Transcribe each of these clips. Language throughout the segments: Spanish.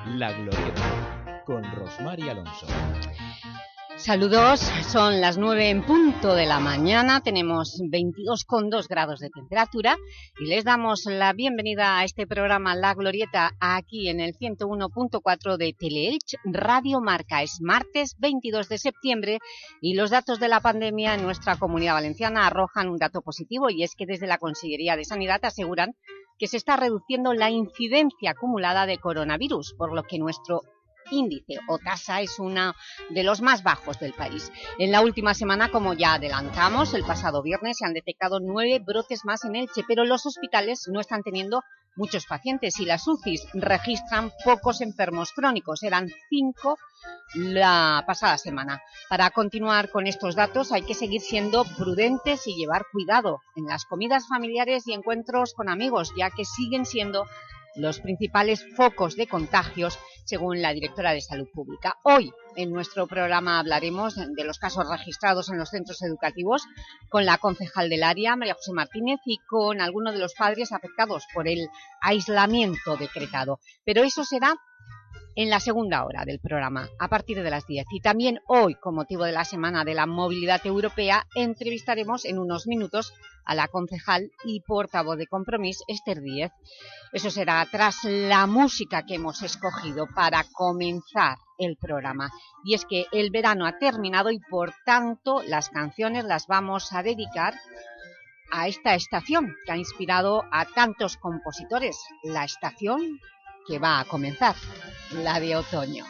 La Glorieta, con Rosmar y Alonso. Saludos, son las 9 en punto de la mañana, tenemos 22,2 grados de temperatura y les damos la bienvenida a este programa La Glorieta aquí en el 101.4 de Teleelch Radio Marca. Es martes 22 de septiembre y los datos de la pandemia en nuestra Comunidad Valenciana arrojan un dato positivo, y es que desde la Consellería de Sanidad aseguran que se está reduciendo la incidencia acumulada de coronavirus, por lo que nuestro índice o tasa es uno de los más bajos del país. En la última semana, como ya adelantamos, el pasado viernes se han detectado 9 brotes más en Elche, pero los hospitales no están teniendo muchos pacientes y las UCIs registran pocos enfermos crónicos, eran 5 la pasada semana. Para continuar con estos datos hay que seguir siendo prudentes y llevar cuidado en las comidas familiares y encuentros con amigos, ya que siguen siendo los principales focos de contagios, según la directora de Salud Pública. Hoy, en nuestro programa, hablaremos de los casos registrados en los centros educativos con la concejal del área, María José Martínez, y con algunos de los padres afectados por el aislamiento decretado. Pero eso será en la segunda hora del programa, a partir de las 10. Y también hoy, con motivo de la Semana de la Movilidad Europea, entrevistaremos en unos minutos a la concejal y portavoz de Compromís, Esther Díez. Eso será tras la música que hemos escogido para comenzar el programa. Y es que el verano ha terminado y, por tanto, las canciones las vamos a dedicar a esta estación que ha inspirado a tantos compositores, la estación que va a comenzar, la de otoño.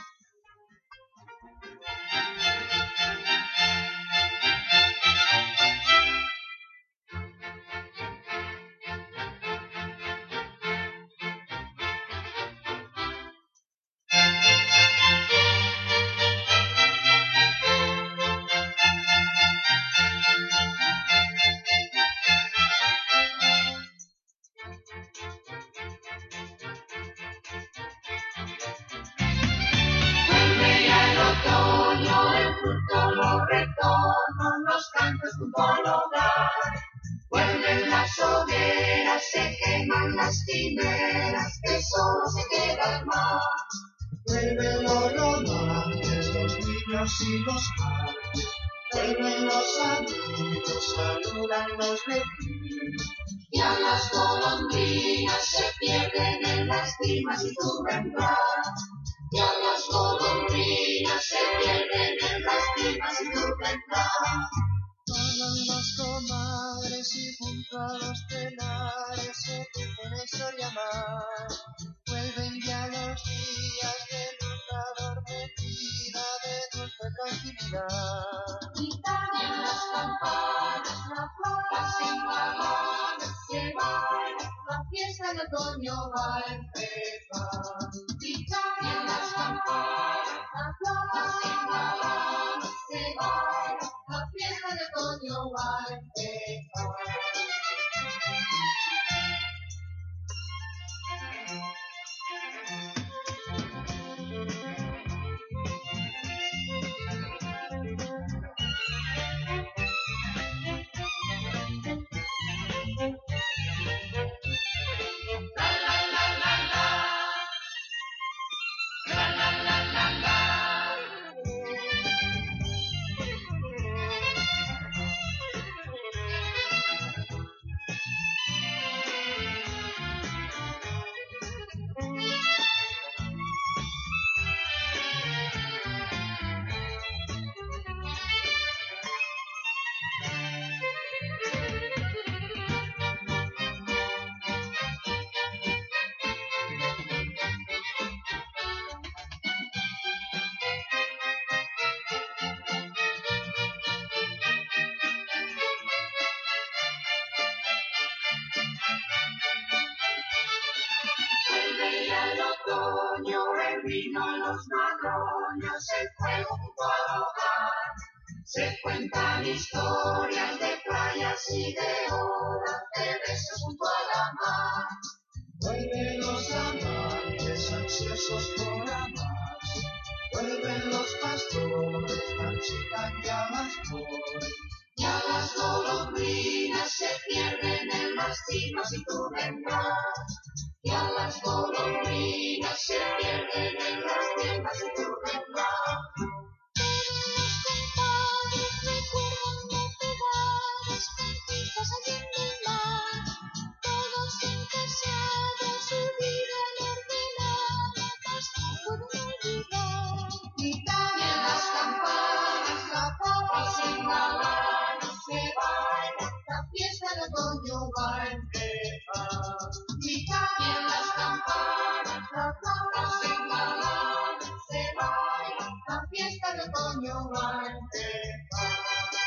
Vuelven las hogueras, se queman las quimeras, que solo se queda el mar. Vuelven los romances, los niños y los padres. Vuelven los amigos, saludan los vecinos. Y a las golondrinas se pierden en las cimas y tú vendrás. Y a las golondrinas se pierden en las cimas y tú vendrás. Hablan las comadres y junto a los tenares se tejen eso llamar. Vuelven ya los días de luz adormecida, de dulce tranquilidad. Y en las campanas, la flor, sin balones se baila, la fiesta de otoño va a empezar. Y en las campanas, la flor, sin balones se baila, la fiesta de otoño va a empezar. El vino, los madroños, el fuego junto al hogar. Se cuentan historias de playas y de olas, de besos junto a la mar. Vuelven los amantes ansiosos por amar. Vuelven los pastores, marchitan ya las flores. Ya las golondrinas se pierden en las cimas y tú vendrás. Ya las golondrinas se pierden tienen lástima si tú vendrás. Otoño va a empezar. Y también las campanas, la flauta sin galán, se baila, la fiesta de otoño va a empezar.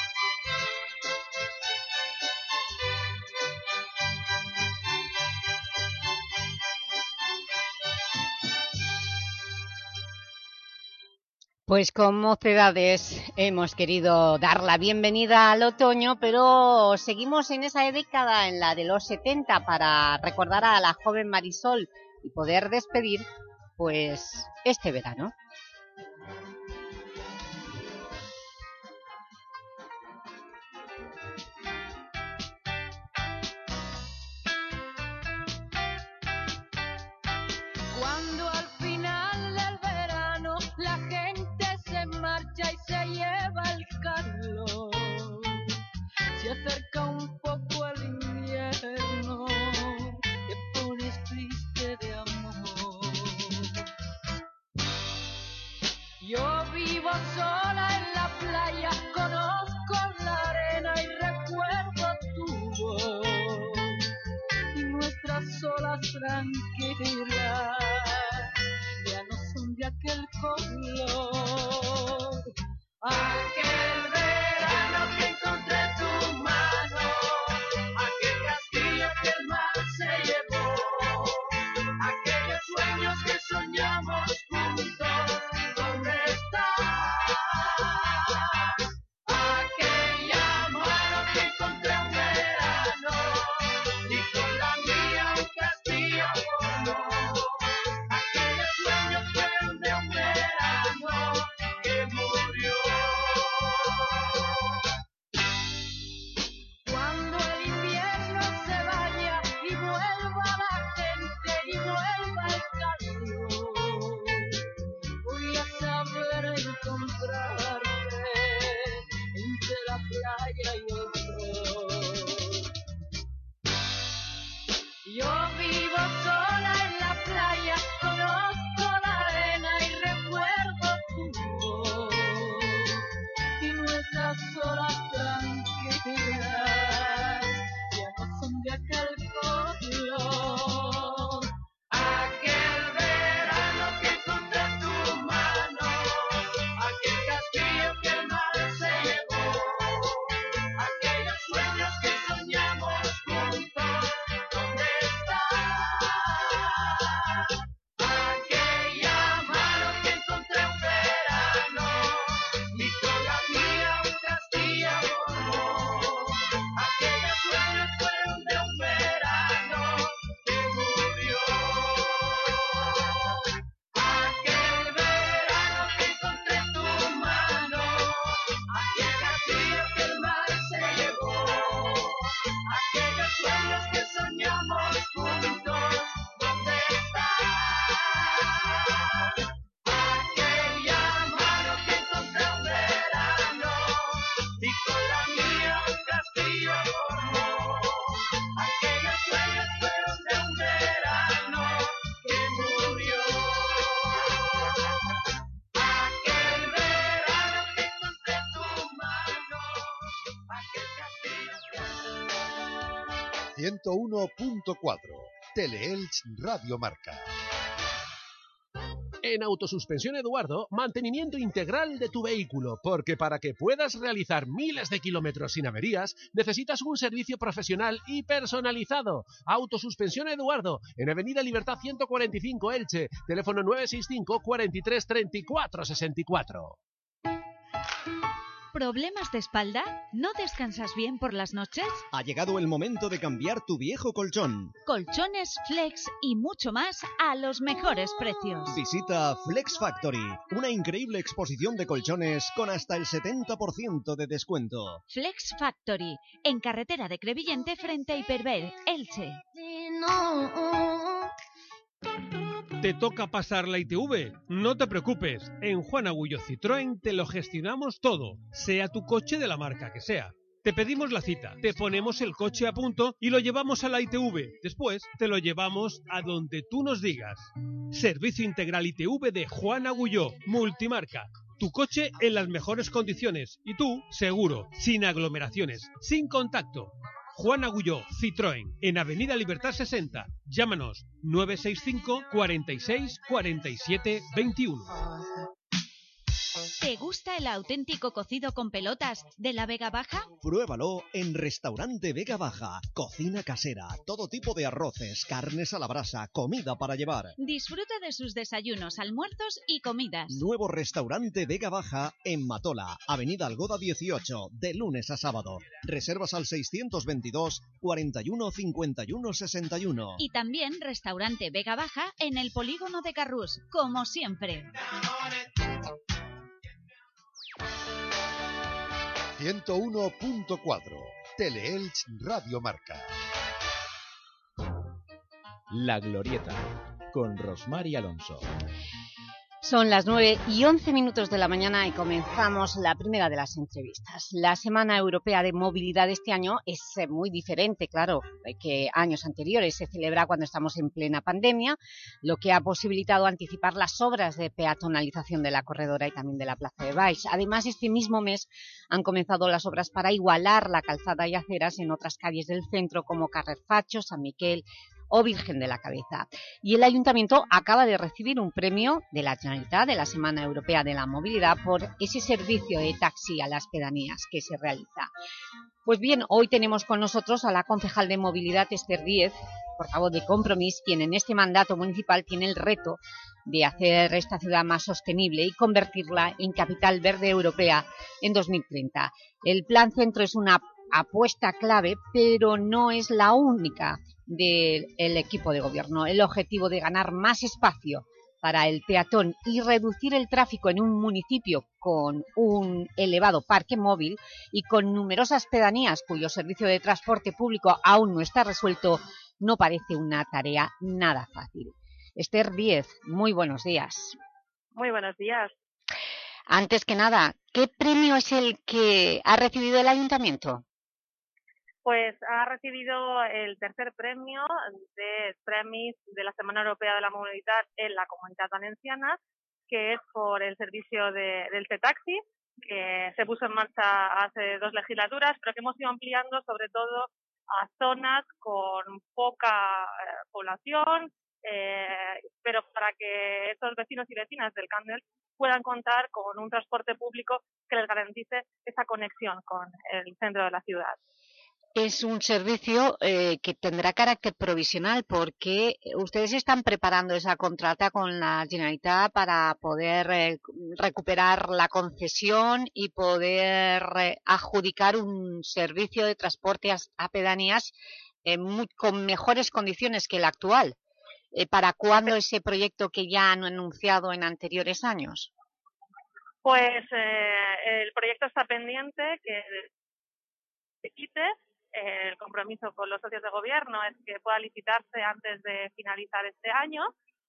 Pues con Mocedades hemos querido dar la bienvenida al otoño, pero seguimos en esa década, en la de los 70, para recordar a la joven Marisol y poder despedir pues este verano. Cuando al final del verano la gente se marcha y se lleva el calor, se acerca un poco el invierno, te pones triste de amor. Yo vivo sola en la playa, conozco la arena y recuerdo tu voz y nuestras olas tranquilas ya no son de aquel color. Aquel verano que encontré tu mano, aquel castillo que el mar se llevó, aquellos sueños que soñamos juntos, ¿dónde estás? Aquella mano que encontré un verano y con la mía un castillo formó. Aquellos sueños fueron de un verano que murió. Cuando el invierno se vaya y vuelva la gente y vuelva el calor, voy a saber encontrarte entre la playa y el sol. Yo vivo sola en la playa, conozco la arena y recuerdo tu voz y nuestras horas tranquilas ya no son de aquel color. Aquel verano que encontré tu mano, aquel castillo que el mar se llevó, aquellos sueños que soñamos juntos, ¿dónde estás? Aquella mano que encontré un verano y con la mía un castillo formó. Aquellos sueños fueron de un verano que murió. Aquel verano que encontré tu mano, aquel castillo que el mar se llevó, aquellos sueños que soñamos juntos, ¿dónde estás? Aquella mano que encontré un verano y con la mía un castillo formó. Aquellos sueños fueron de un verano que murió. Aquel verano que encontré tu mano, aquel castillo que... 101.4 Teleelch Radio Marca. En Autosuspensión Eduardo, mantenimiento integral de tu vehículo, porque para que puedas realizar miles de kilómetros sin averías, necesitas un servicio profesional y personalizado. Autosuspensión Eduardo, en Avenida Libertad 145 Elche, teléfono 965 43 34 64. ¿Problemas de espalda? ¿No descansas bien por las noches? Ha llegado el momento de cambiar tu viejo colchón. Colchones, flex y mucho más a los mejores precios. Visita Flex Factory, una increíble exposición de colchones con hasta el 70% de descuento. Flex Factory, en carretera de Crevillente frente a Hiperver, Elche. ¿Te toca pasar la ITV? No te preocupes, en Juan Agullo Citroën te lo gestionamos todo, sea tu coche de la marca que sea. Te pedimos la cita, te ponemos el coche a punto y lo llevamos a la ITV. Después te lo llevamos a donde tú nos digas. Servicio integral ITV de Juan Agulló, multimarca. Tu coche en las mejores condiciones y tú, seguro, sin aglomeraciones, sin contacto. Juan Agulló, Citroën, en Avenida Libertad 60. Llámanos 965 46 47 21. ¿Te gusta el auténtico cocido con pelotas de la Vega Baja? Pruébalo en Restaurante Vega Baja. Cocina casera, todo tipo de arroces, carnes a la brasa, comida para llevar. Disfruta de sus desayunos, almuerzos y comidas. Nuevo Restaurante Vega Baja en Matola, Avenida Algoda 18, de lunes a sábado. Reservas al 622 41 51 61. Y también Restaurante Vega Baja en el Polígono de Carrús, como siempre. 101.4 Teleelch Radio Marca. La Glorieta, con Rosmar y Alonso. Son las 9:11 de la mañana y comenzamos la primera de las entrevistas. La Semana Europea de Movilidad de este año es muy diferente, claro, que años anteriores. Se celebra cuando estamos en plena pandemia, lo que ha posibilitado anticipar las obras de peatonalización de la corredora y también de la Plaza de Baix. Además, este mismo mes han comenzado las obras para igualar la calzada y aceras en otras calles del centro como Carrer Facho, San Miquel o Virgen de la Cabeza. Y el Ayuntamiento acaba de recibir un premio de la Generalitat de la Semana Europea de la Movilidad por ese servicio de taxi a las pedanías que se realiza. Pues bien, hoy tenemos con nosotros a la concejal de Movilidad, Esther Díez, portavoz de Compromís, quien en este mandato municipal tiene el reto de hacer esta ciudad más sostenible y convertirla en capital verde europea en 2030. El Plan Centro es una apuesta clave, pero no es la única del equipo de gobierno. El objetivo de ganar más espacio para el peatón y reducir el tráfico en un municipio con un elevado parque móvil y con numerosas pedanías cuyo servicio de transporte público aún no está resuelto, no parece una tarea nada fácil. Esther Díez, muy buenos días. Muy buenos días. Antes que nada, ¿qué premio es el que ha recibido el Ayuntamiento? Pues ha recibido el tercer premio de Premis de la Semana Europea de la Movilidad en la Comunitat Valenciana, que es por el servicio del C-Taxi, que se puso en marcha hace 2 legislaturas, pero que hemos ido ampliando sobre todo a zonas con poca población, pero para que estos vecinos y vecinas del Candel puedan contar con un transporte público que les garantice esa conexión con el centro de la ciudad. Es un servicio que tendrá carácter provisional porque ustedes están preparando esa contrata con la Generalitat para poder recuperar la concesión y poder adjudicar un servicio de transporte a pedanías con mejores condiciones que el actual. ¿Para cuándo ese proyecto que ya han anunciado en anteriores años? Pues el proyecto está pendiente que se quite. El compromiso con los socios de gobierno es que pueda licitarse antes de finalizar este año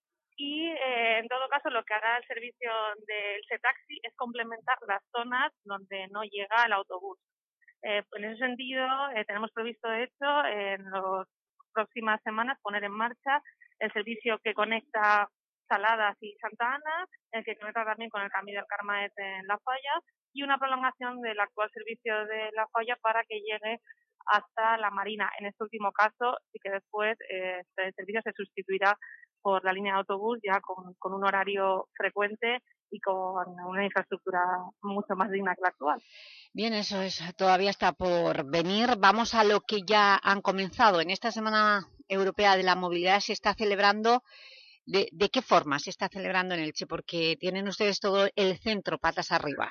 y en todo caso lo que hará el servicio del C-Taxi es complementar las zonas donde no llega el autobús. En ese sentido tenemos previsto de hecho en las próximas semanas poner en marcha el servicio que conecta Saladas y Santa Ana, el que conecta también con el Camí del Carmaet en La Falla y una prolongación del actual servicio de La Falla para que llegue hasta la Marina. En este último caso, sí que después el servicio se sustituirá por la línea de autobús ya con un horario frecuente y con una infraestructura mucho más digna que la actual. Bien, eso es, todavía está por venir. Vamos a lo que ya han comenzado. En esta Semana Europea de la Movilidad se está celebrando. ¿De qué forma se está celebrando en Elche? Porque tienen ustedes todo el centro patas arriba.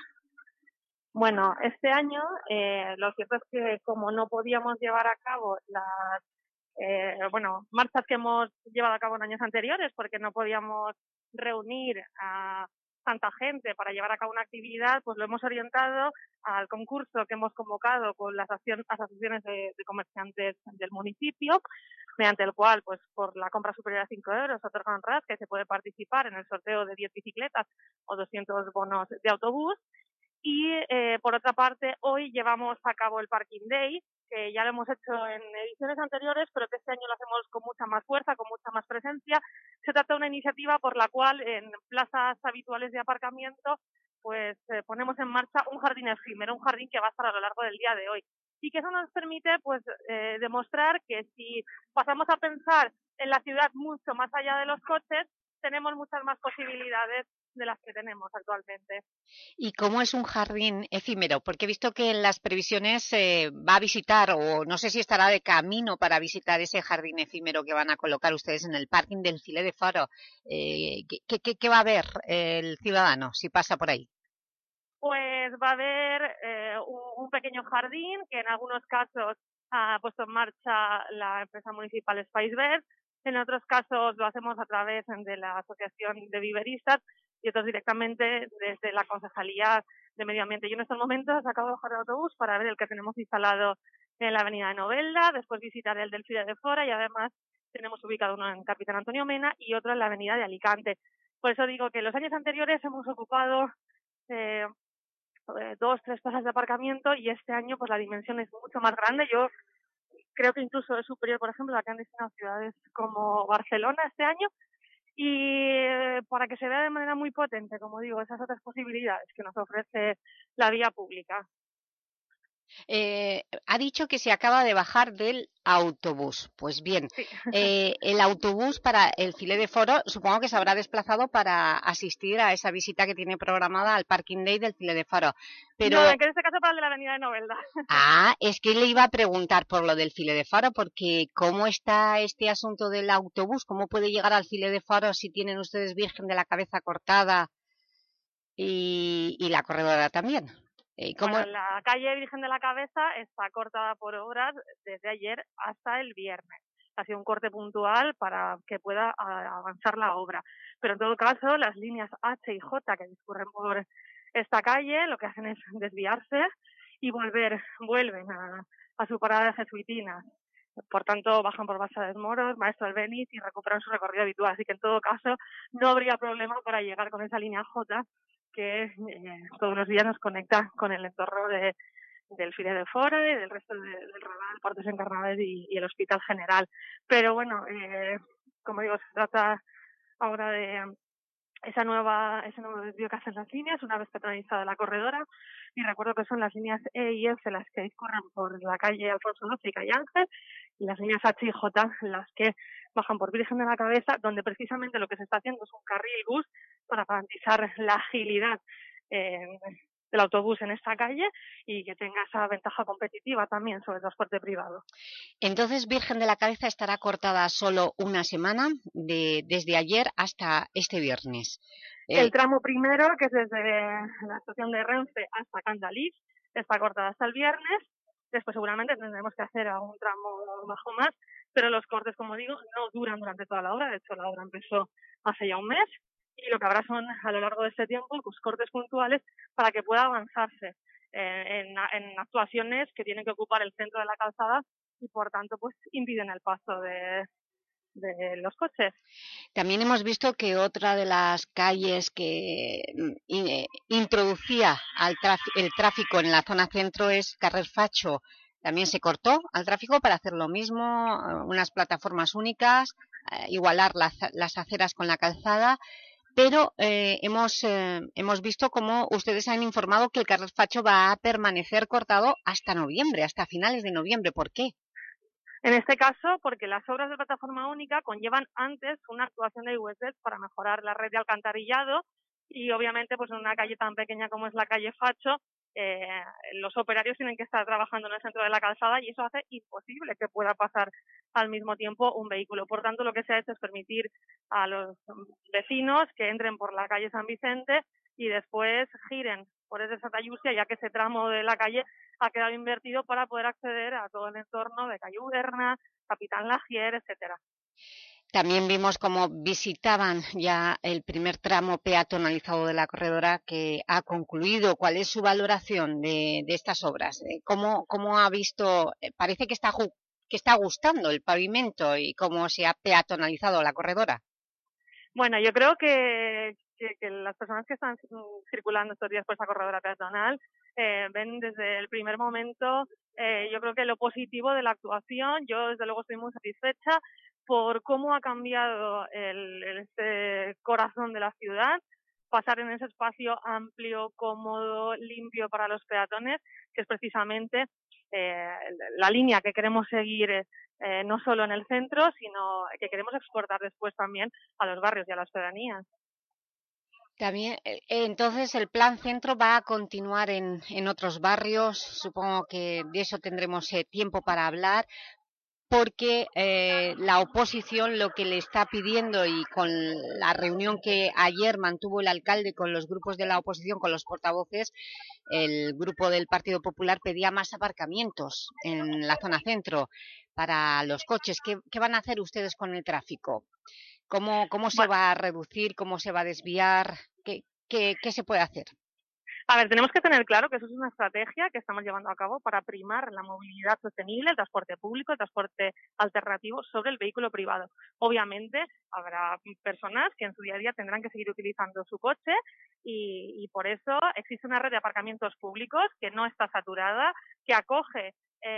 Bueno, este año lo cierto es que como no podíamos llevar a cabo las marchas que hemos llevado a cabo en años anteriores porque no podíamos reunir a tanta gente para llevar a cabo una actividad, pues lo hemos orientado al concurso que hemos convocado con las asociaciones de comerciantes del municipio, mediante el cual, pues por la compra superior a 5 euros, otorga un RAS que se puede participar en el sorteo de 10 bicicletas o 200 bonos de autobús. Y por otra parte, hoy llevamos a cabo el Parking Day, que ya lo hemos hecho en ediciones anteriores, pero que este año lo hacemos con mucha más fuerza, con mucha más presencia. Se trata de una iniciativa por la cual en plazas habituales de aparcamiento pues ponemos en marcha un jardín efímero, un jardín que va a estar a lo largo del día de hoy. Y que eso nos permite pues demostrar que si pasamos a pensar en la ciudad mucho más allá de los coches, tenemos muchas más posibilidades de las que tenemos actualmente. ¿Y cómo es un jardín efímero? Porque he visto que en las previsiones va a visitar, o no sé si estará de camino para visitar ese jardín efímero que van a colocar ustedes en el parking del Filé de Faro. ¿Qué va a ver el ciudadano si pasa por ahí? Pues va a haber un pequeño jardín que en algunos casos ha puesto en marcha la empresa municipal Spice Verde, en otros casos lo hacemos a través de la Asociación de Viveristas y otros directamente desde la Concejalía de Medio Ambiente. Yo en estos momentos acabo de bajar el autobús para ver el que tenemos instalado en la avenida de Novelda, después visitar el del Filé de Fora y además tenemos ubicado uno en Capitán Antonio Mena y otro en la avenida de Alicante. Por eso digo que los años anteriores hemos ocupado 2-3 plazas de aparcamiento y este año pues la dimensión es mucho más grande. Yo creo que incluso es superior, por ejemplo, a la que han destinado ciudades como Barcelona este año. Y para que se vea de manera muy potente, como digo, esas otras posibilidades que nos ofrece la vía pública. Ha dicho que se acaba de bajar del autobús. Pues bien, sí. El autobús para el Filé de Foro supongo que se habrá desplazado para asistir a esa visita que tiene programada al Parking Day del Filé de Foro. Pero... No, en este caso para el de la avenida de Novelda. Ah, es que le iba a preguntar por lo del Filé de Faro, porque ¿cómo está este asunto del autobús? ¿Cómo puede llegar al Filé de Faro si tienen ustedes Virgen de la Cabeza cortada y la corredora también? ¿Cómo? Bueno, la calle Virgen de la Cabeza está cortada por obras desde ayer hasta el viernes. Ha sido un corte puntual para que pueda avanzar la obra. Pero en todo caso, las líneas H y J que discurren por esta calle lo que hacen es desviarse y vuelven a su parada de Jesuitinas. Por tanto, bajan por Basa de Moros, Maestro Albéniz y recuperan su recorrido habitual. Así que en todo caso, no habría problema para llegar con esa línea J que todos los días nos conecta con el entorno del Filé de Fora y del resto del Raval, Puertos Encarnados y el Hospital General. Pero bueno, como digo, se trata ahora de ese nuevo desvío que hacen las líneas una vez petronizada la corredora, y recuerdo que son las líneas E y F las que discurren por la calle Alfonso XII y calle Ángel, y las líneas H y J las que bajan por Virgen de la Cabeza, donde precisamente lo que se está haciendo es un carril bus para garantizar la agilidad del autobús en esta calle y que tenga esa ventaja competitiva también sobre el transporte privado. Entonces, Virgen de la Cabeza estará cortada solo una semana, desde ayer hasta este viernes. El tramo primero, que es desde la estación de Renfe hasta Candalís, está cortada hasta el viernes. Después seguramente tendremos que hacer algún tramo bajo más, pero los cortes, como digo, no duran durante toda la obra. De hecho, la obra empezó hace ya un mes y lo que habrá son, a lo largo de este tiempo, pues, cortes puntuales para que pueda avanzarse en actuaciones que tienen que ocupar el centro de la calzada y, por tanto, pues impiden el paso de los coches. También hemos visto que otra de las calles que introducía el tráfico en la zona centro es Carrer Facho. También se cortó al tráfico para hacer lo mismo, unas plataformas únicas, igualar las aceras con la calzada, pero hemos visto cómo ustedes han informado que el Carrer Facho va a permanecer cortado hasta noviembre, hasta finales de noviembre. ¿Por qué? En este caso, porque las obras de plataforma única conllevan antes una actuación de IWSET para mejorar la red de alcantarillado y obviamente pues en una calle tan pequeña como es la calle Facho, los operarios tienen que estar trabajando en el centro de la calzada y eso hace imposible que pueda pasar al mismo tiempo un vehículo. Por tanto, lo que se ha hecho es permitir a los vecinos que entren por la calle San Vicente y después giren por ese Santa Yusia, ya que ese tramo de la calle ha quedado invertido para poder acceder a todo el entorno de calle Uberna, Capitán Lagier, etcétera. También vimos cómo visitaban ya el primer tramo peatonalizado de la corredora que ha concluido. ¿Cuál es su valoración de estas obras? ¿Cómo ha visto? Parece que está gustando el pavimento y cómo se ha peatonalizado la corredora. Bueno, yo creo que las personas que están circulando estos días por esa corredora peatonal ven desde el primer momento, yo creo que lo positivo de la actuación. Yo desde luego estoy muy satisfecha por cómo ha cambiado este corazón de la ciudad, pasar en ese espacio amplio, cómodo, limpio para los peatones, que es precisamente la línea que queremos seguir, no solo en el centro, sino que queremos exportar después también a los barrios y a las pedanías. También, entonces, el plan centro va a continuar en otros barrios. Supongo que de eso tendremos tiempo para hablar, porque la oposición lo que le está pidiendo, y con la reunión que ayer mantuvo el alcalde con los grupos de la oposición, con los portavoces, el grupo del Partido Popular pedía más aparcamientos en la zona centro para los coches. ¿Qué van a hacer ustedes con el tráfico? ¿Cómo se va a reducir? ¿Cómo se va a desviar? ¿Qué se puede hacer? A ver, tenemos que tener claro que eso es una estrategia que estamos llevando a cabo para primar la movilidad sostenible, el transporte público, el transporte alternativo sobre el vehículo privado. Obviamente habrá personas que en su día a día tendrán que seguir utilizando su coche y por eso existe una red de aparcamientos públicos que no está saturada, que acoge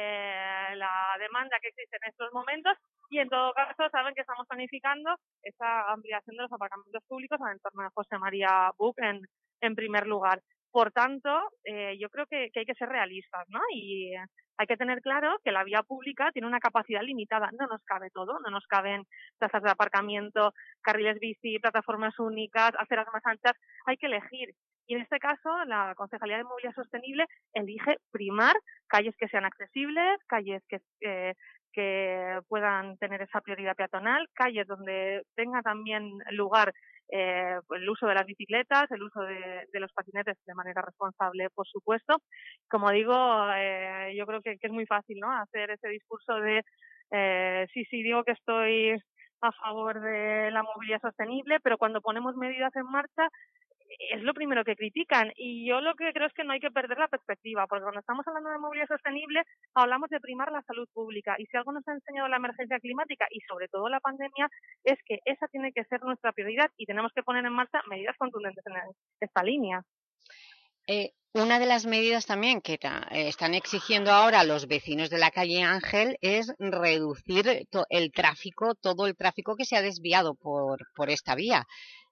la demanda que existe en estos momentos, y en todo caso saben que estamos planificando esa ampliación de los aparcamientos públicos al entorno de José María Buch en primer lugar. Por tanto, yo creo que hay que ser realistas, ¿no? Y hay que tener claro que la vía pública tiene una capacidad limitada. No nos cabe todo, no nos caben plazas de aparcamiento, carriles bici, plataformas únicas, aceras más anchas. Hay que elegir. Y en este caso, la Concejalía de Movilidad Sostenible elige primar calles que sean accesibles, calles que puedan tener esa prioridad peatonal, calles donde tenga también lugar el uso de las bicicletas, el uso de los patinetes de manera responsable, por supuesto. Como digo, yo creo que es muy fácil, ¿no?, hacer ese discurso de sí, digo que estoy a favor de la movilidad sostenible, pero cuando ponemos medidas en marcha es lo primero que critican. Y yo lo que creo es que no hay que perder la perspectiva, porque cuando estamos hablando de movilidad sostenible hablamos de primar la salud pública, y si algo nos ha enseñado la emergencia climática y sobre todo la pandemia es que esa tiene que ser nuestra prioridad y tenemos que poner en marcha medidas contundentes en esta línea. Una de las medidas también que están exigiendo ahora los vecinos de la calle Ángel es reducir el tráfico, todo el tráfico que se ha desviado por esta vía.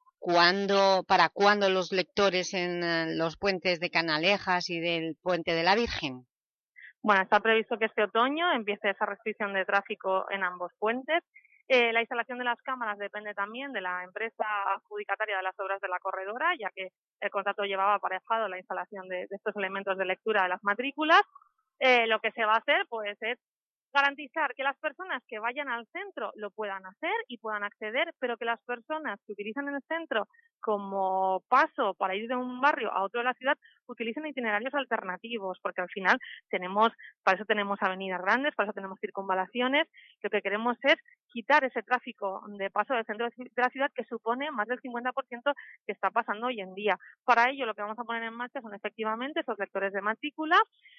¿Para cuándo los lectores en los puentes de Canalejas y del Puente de la Virgen? Bueno, está previsto que este otoño empiece esa restricción de tráfico en ambos puentes. La instalación de las cámaras depende también de la empresa adjudicataria de las obras de la corredora, ya que el contrato llevaba aparejado la instalación de estos elementos de lectura de las matrículas. Lo que se va a hacer pues es garantizar que las personas que vayan al centro lo puedan hacer y puedan acceder, pero que las personas que utilizan el centro como paso para ir de un barrio a otro de la ciudad utilicen itinerarios alternativos, porque al final para eso tenemos avenidas grandes, para eso tenemos circunvalaciones. Lo que queremos es quitar ese tráfico de paso del centro de la ciudad, que supone más del 50% que está pasando hoy en día. Para ello lo que vamos a poner en marcha son efectivamente esos lectores de matrícula,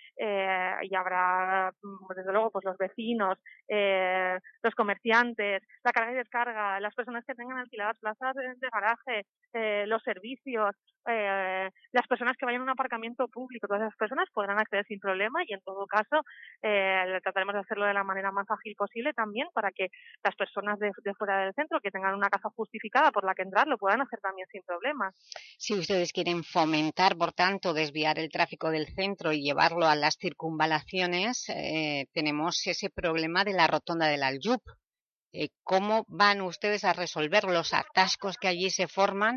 y habrá desde luego pues los vecinos, los comerciantes, la carga y descarga, las personas que tengan alquiladas plazas de garaje, los servicios, las personas que vayan a un aparcamiento público. Todas esas personas podrán acceder sin problema, y en todo caso trataremos de hacerlo de la manera más ágil posible también, para que las personas de fuera del centro que tengan una casa justificada por la que entrar lo puedan hacer también sin problemas. Si ustedes quieren fomentar, por tanto, desviar el tráfico del centro y llevarlo a las circunvalaciones, tenemos ese problema de la rotonda del Aljub. ¿Cómo van ustedes a resolver los atascos que allí se forman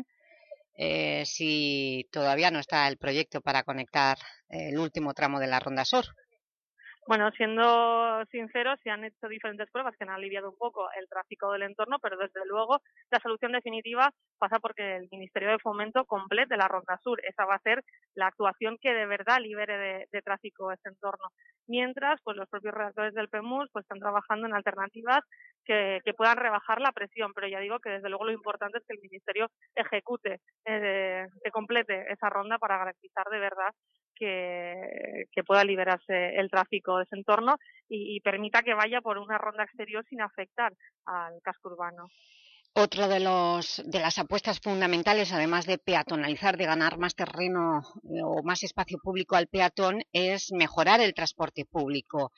si todavía no está el proyecto para conectar el último tramo de la Ronda Sur? Bueno, siendo sinceros, se han hecho diferentes pruebas que han aliviado un poco el tráfico del entorno, pero desde luego las solución definitiva pasa porque el Ministerio de Fomento complete la Ronda Sur. Esa va a ser la actuación que de verdad libere de tráfico ese entorno. Mientras, pues los propios redactores del PEMUS pues están trabajando en alternativas que puedan rebajar la presión, pero ya digo que desde luego lo importante es que el Ministerio ejecute, que complete esa ronda para garantizar de verdad que pueda liberarse el tráfico de ese entorno y permita que vaya por una ronda exterior sin afectar al casco urbano. Otro de las apuestas fundamentales, además de peatonalizar, de ganar más terreno o más espacio público al peatón, es mejorar el transporte público.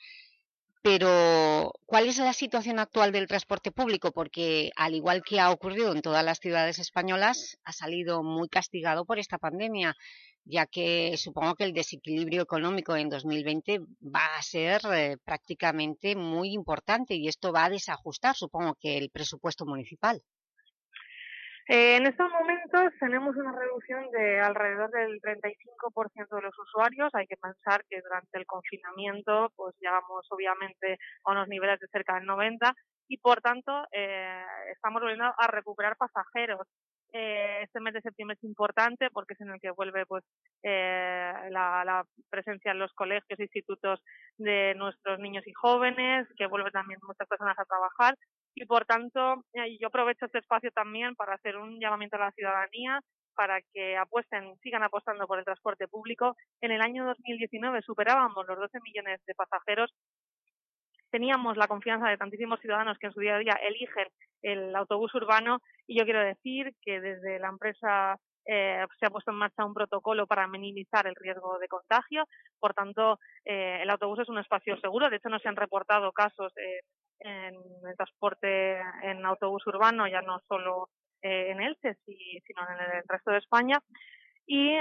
Pero, ¿cuál es la situación actual del transporte público? Porque, al igual que ha ocurrido en todas las ciudades españolas, ha salido muy castigado por esta pandemia, ya que supongo que el desequilibrio económico en 2020 va a ser prácticamente muy importante y esto va a desajustar, supongo que el presupuesto municipal. En estos momentos tenemos una reducción de alrededor del 35% de los usuarios. Hay que pensar que durante el confinamiento pues llegamos obviamente a unos niveles de cerca del 90% y por tanto estamos volviendo a recuperar pasajeros. Este mes de septiembre es importante porque es en el que vuelve pues la presencia en los colegios e institutos de nuestros niños y jóvenes, que vuelven también muchas personas a trabajar y por tanto yo aprovecho este espacio también para hacer un llamamiento a la ciudadanía para que sigan apostando por el transporte público. En el año 2019 superábamos los 12 millones de pasajeros. Teníamos la confianza de tantísimos ciudadanos que en su día a día eligen el autobús urbano y yo quiero decir que desde la empresa se ha puesto en marcha un protocolo para minimizar el riesgo de contagio. Por tanto, el autobús es un espacio seguro. De hecho, no se han reportado casos en el transporte en autobús urbano, ya no solo en Elche, sino en el resto de España. Y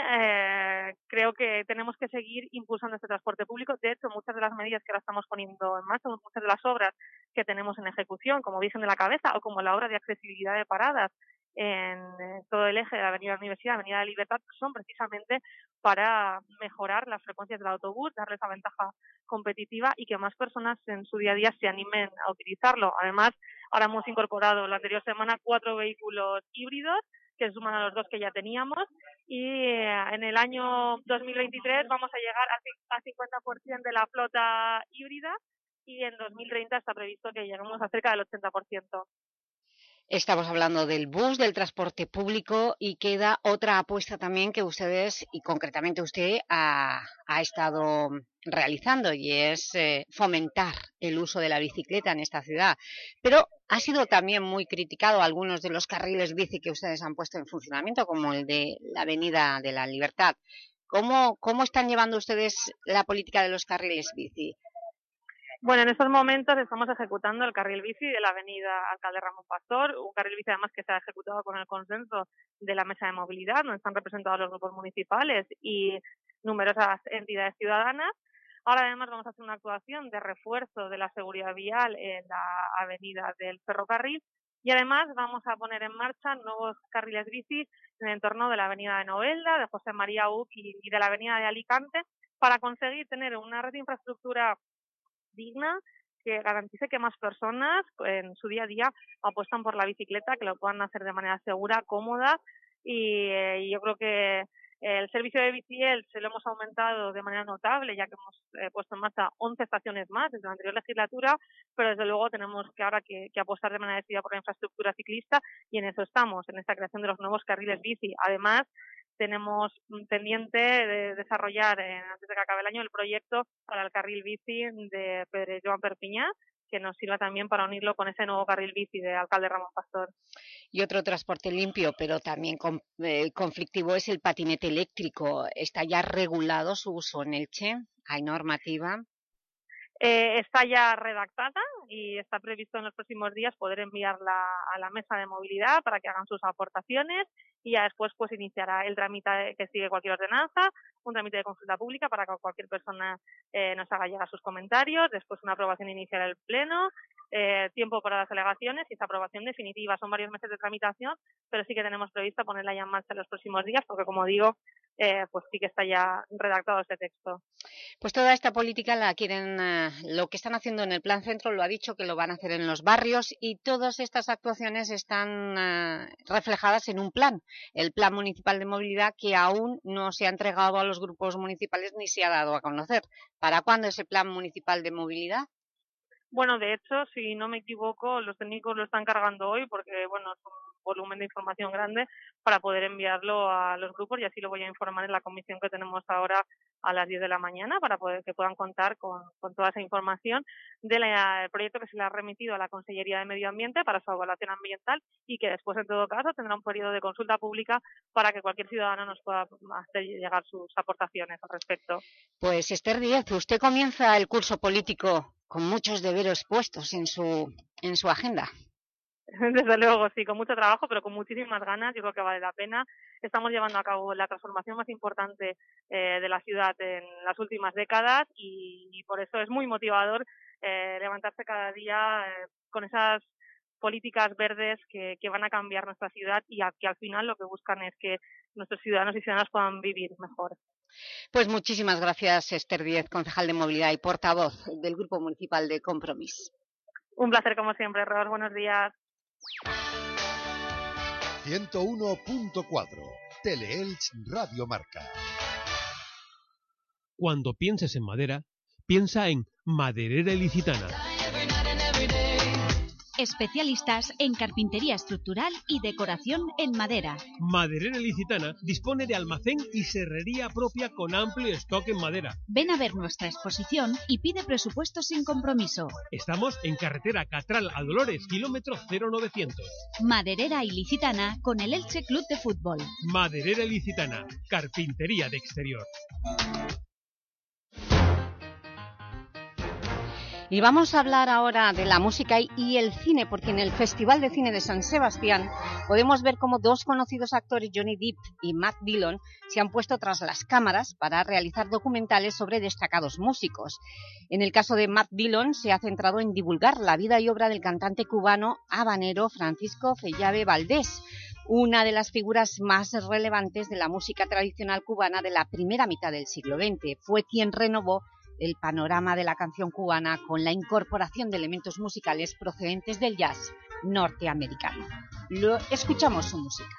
creo que tenemos que seguir impulsando este transporte público. De hecho, muchas de las medidas que ahora estamos poniendo en marcha, muchas de las obras que tenemos en ejecución, como Virgen de la Cabeza o como la obra de accesibilidad de paradas en todo el eje de la Avenida Universidad, Avenida de Libertad, son precisamente para mejorar las frecuencias del autobús, darle esa ventaja competitiva y que más personas en su día a día se animen a utilizarlo. Además, ahora hemos incorporado la anterior semana 4 vehículos híbridos que se suman a los 2 que ya teníamos y en el año 2023 vamos a llegar a 50% de la flota híbrida y en 2030 está previsto que lleguemos a cerca del 80%. Estamos hablando del bus, del transporte público y queda otra apuesta también que ustedes, y concretamente usted, ha estado realizando y es fomentar el uso de la bicicleta en esta ciudad. Pero ha sido también muy criticado algunos de los carriles bici que ustedes han puesto en funcionamiento, como el de la Avenida de la Libertad. ¿Cómo están llevando ustedes la política de los carriles bici? Bueno, en estos momentos estamos ejecutando el carril bici de la avenida Alcalde Ramón Pastor, un carril bici además que se ha ejecutado con el consenso de la Mesa de Movilidad, donde están representados los grupos municipales y numerosas entidades ciudadanas. Ahora además vamos a hacer una actuación de refuerzo de la seguridad vial en la avenida del Ferrocarril y además vamos a poner en marcha nuevos carriles bici en el entorno de la avenida de Novelda, de José María Uc y de la avenida de Alicante para conseguir tener una red de infraestructura digna que garantice que más personas en su día a día apuestan por la bicicleta, que lo puedan hacer de manera segura, cómoda y yo creo que el servicio de Biciel se lo hemos aumentado de manera notable, ya que hemos puesto en marcha 11 estaciones más desde la anterior legislatura, pero desde luego tenemos que ahora que apostar de manera decidida por la infraestructura ciclista y en eso estamos, en esta creación de los nuevos carriles bici. Además, tenemos pendiente de desarrollar antes de que acabe el año el proyecto para el carril bici de Pedro Joan Perpiñá, que nos sirva también para unirlo con ese nuevo carril bici de Alcalde Ramón Pastor. Y otro transporte limpio, pero también conflictivo, es el patinete eléctrico. ¿Está ya regulado su uso en Elche? ¿Hay normativa? Está ya redactada y está previsto en los próximos días poder enviarla a la mesa de movilidad para que hagan sus aportaciones y ya después pues iniciará el trámite que sigue cualquier ordenanza, un trámite de consulta pública para que cualquier persona nos haga llegar sus comentarios, después una aprobación inicial del pleno, tiempo para las alegaciones y esta aprobación definitiva. Son varios meses de tramitación, pero sí que tenemos previsto ponerla ya en marcha en los próximos días porque, como digo, pues sí que está ya redactado este texto. Pues toda esta política la quieren, lo que están haciendo en el Plan Centro lo ha dicho que lo van a hacer en los barrios, y todas estas actuaciones están reflejadas en un plan, el Plan Municipal de Movilidad, que aún no se ha entregado a los grupos municipales ni se ha dado a conocer. ¿Para cuándo ese Plan Municipal de Movilidad? Bueno, de hecho, si no me equivoco, los técnicos lo están cargando hoy porque, bueno, es un volumen de información grande para poder enviarlo a los grupos, y así lo voy a informar en la comisión que tenemos ahora a las 10 de la mañana para poder que puedan contar con toda esa información del proyecto que se le ha remitido a la Consellería de Medio Ambiente para su evaluación ambiental, y que después, en todo caso, tendrá un periodo de consulta pública para que cualquier ciudadano nos pueda hacer llegar sus aportaciones al respecto. Pues Esther Díez, usted comienza el curso político con muchos deberes puestos en su agenda. Desde luego, sí, con mucho trabajo, pero con muchísimas ganas. Yo creo que vale la pena. Estamos llevando a cabo la transformación más importante de la ciudad en las últimas décadas, y por eso es muy motivador levantarse cada día con esas políticas verdes que van a cambiar nuestra ciudad, y que al final lo que buscan es que nuestros ciudadanos y ciudadanas puedan vivir mejor. Pues muchísimas gracias, Esther Díez, concejal de Movilidad y portavoz del Grupo Municipal de Compromís. Un placer, como siempre, Ros. Buenos días. 101.4 Teleelch Radio Marca. Cuando pienses en madera, piensa en Maderera Ilicitana. Especialistas en carpintería estructural y decoración en madera. Maderera Ilicitana dispone de almacén y serrería propia con amplio stock en madera. Ven a ver nuestra exposición y pide presupuesto sin compromiso. Estamos en carretera Catral a Dolores, kilómetro 0900. Maderera Ilicitana con el Elche Club de Fútbol. Maderera Ilicitana, carpintería de exterior. Y vamos a hablar ahora de la música y el cine, porque en el Festival de Cine de San Sebastián podemos ver cómo dos conocidos actores, Johnny Depp y Matt Dillon, se han puesto tras las cámaras para realizar documentales sobre destacados músicos. En el caso de Matt Dillon se ha centrado en divulgar la vida y obra del cantante cubano habanero Francisco Fellave Valdés, una de las figuras más relevantes de la música tradicional cubana de la primera mitad del siglo XX. Fue quien renovó el panorama de la canción cubana con la incorporación de elementos musicales procedentes del jazz norteamericano. Escuchamos su música.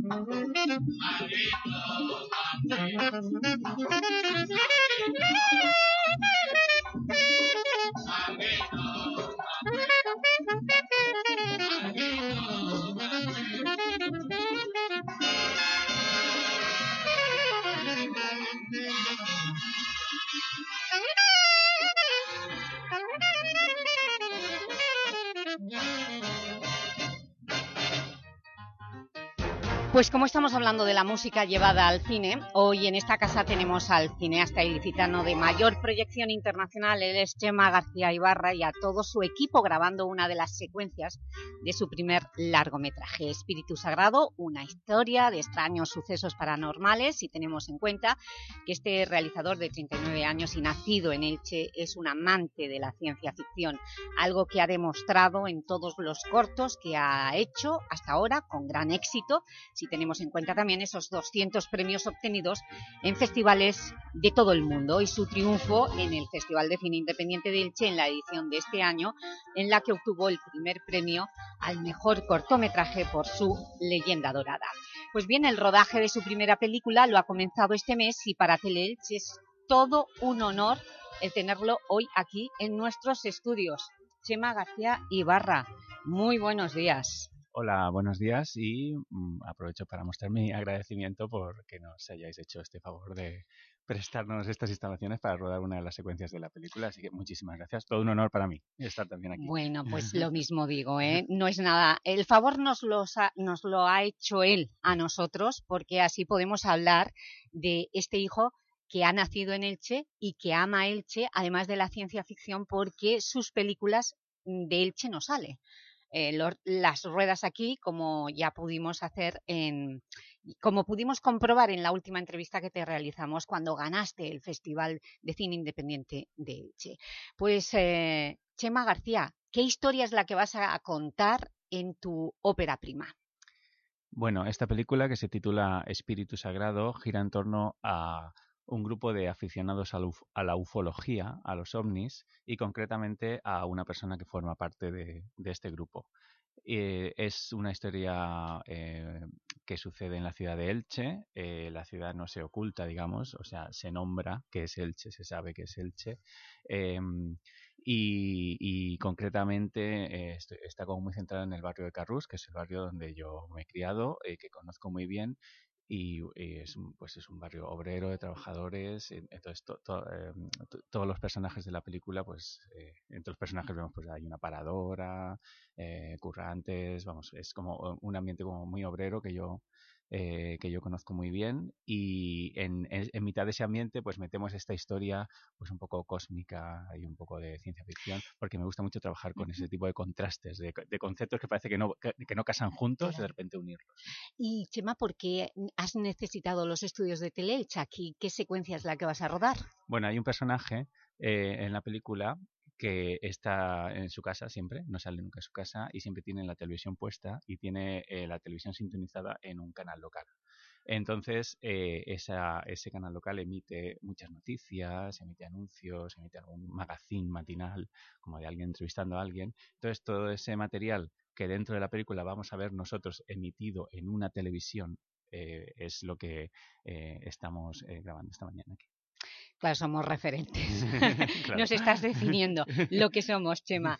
Pues como estamos hablando de la música llevada al cine, hoy en esta casa tenemos al cineasta ilicitano de mayor proyección internacional, él es Chema García Ibarra, y a todo su equipo grabando una de las secuencias de su primer largometraje, Espíritu Sagrado, una historia de extraños sucesos paranormales, si tenemos en cuenta que este realizador de 39 años y nacido en Elche es un amante de la ciencia ficción, algo que ha demostrado en todos los cortos que ha hecho hasta ahora con gran éxito, si tenemos en cuenta también esos 200 premios obtenidos en festivales de todo el mundo y su triunfo en el Festival de Cine Independiente de Elche en la edición de este año, en la que obtuvo el primer premio al mejor cortometraje por su Leyenda Dorada. Pues bien, el rodaje de su primera película lo ha comenzado este mes y para Teleelch es todo un honor el tenerlo hoy aquí en nuestros estudios. Chema García Ibarra, muy buenos días. Hola, buenos días y aprovecho para mostrar mi agradecimiento por que nos hayáis hecho este favor de prestarnos estas instalaciones para rodar una de las secuencias de la película, así que muchísimas gracias, todo un honor para mí estar también aquí. Bueno, pues lo mismo digo, no es nada, el favor nos lo ha hecho él a nosotros, porque así podemos hablar de este hijo que ha nacido en Elche y que ama Elche, además de la ciencia ficción, porque sus películas de Elche no salen. Las ruedas aquí, como ya pudimos hacer como pudimos comprobar en la última entrevista que te realizamos cuando ganaste el Festival de Cine Independiente de Elche. Pues Chema García, ¿qué historia es la que vas a contar en tu ópera prima? Bueno, esta película, que se titula Espíritu Sagrado, gira en torno a un grupo de aficionados a la ufología, a los ovnis, y concretamente a una persona que forma parte de este grupo. Es una historia que sucede en la ciudad de Elche. La ciudad no se oculta, digamos, o sea, se nombra que es Elche, se sabe que es Elche. Y concretamente está como muy centrada en el barrio de Carrús, que es el barrio donde yo me he criado, que conozco muy bien. Y es un barrio obrero de trabajadores. Entonces todos los personajes de la película, pues entre los personajes vemos pues hay una paradora, currantes, vamos, es como un ambiente como muy obrero que yo conozco muy bien, y en mitad de ese ambiente pues metemos esta historia pues un poco cósmica y un poco de ciencia ficción, porque me gusta mucho trabajar con ese tipo de contrastes, de conceptos que parece que no casan juntos, claro, y de repente unirlos. Y Chema, ¿por qué has necesitado los estudios de Teleelch aquí? ¿Qué secuencia es la que vas a rodar? Bueno, hay un personaje en la película que está en su casa siempre, no sale nunca de su casa y siempre tiene la televisión puesta y tiene la televisión sintonizada en un canal local. Entonces, ese canal local emite muchas noticias, emite anuncios, emite algún magazine matinal, como de alguien entrevistando a alguien. Entonces, todo ese material que dentro de la película vamos a ver nosotros emitido en una televisión es lo que estamos grabando esta mañana aquí. Claro, somos referentes. Claro. Nos estás definiendo lo que somos, Chema.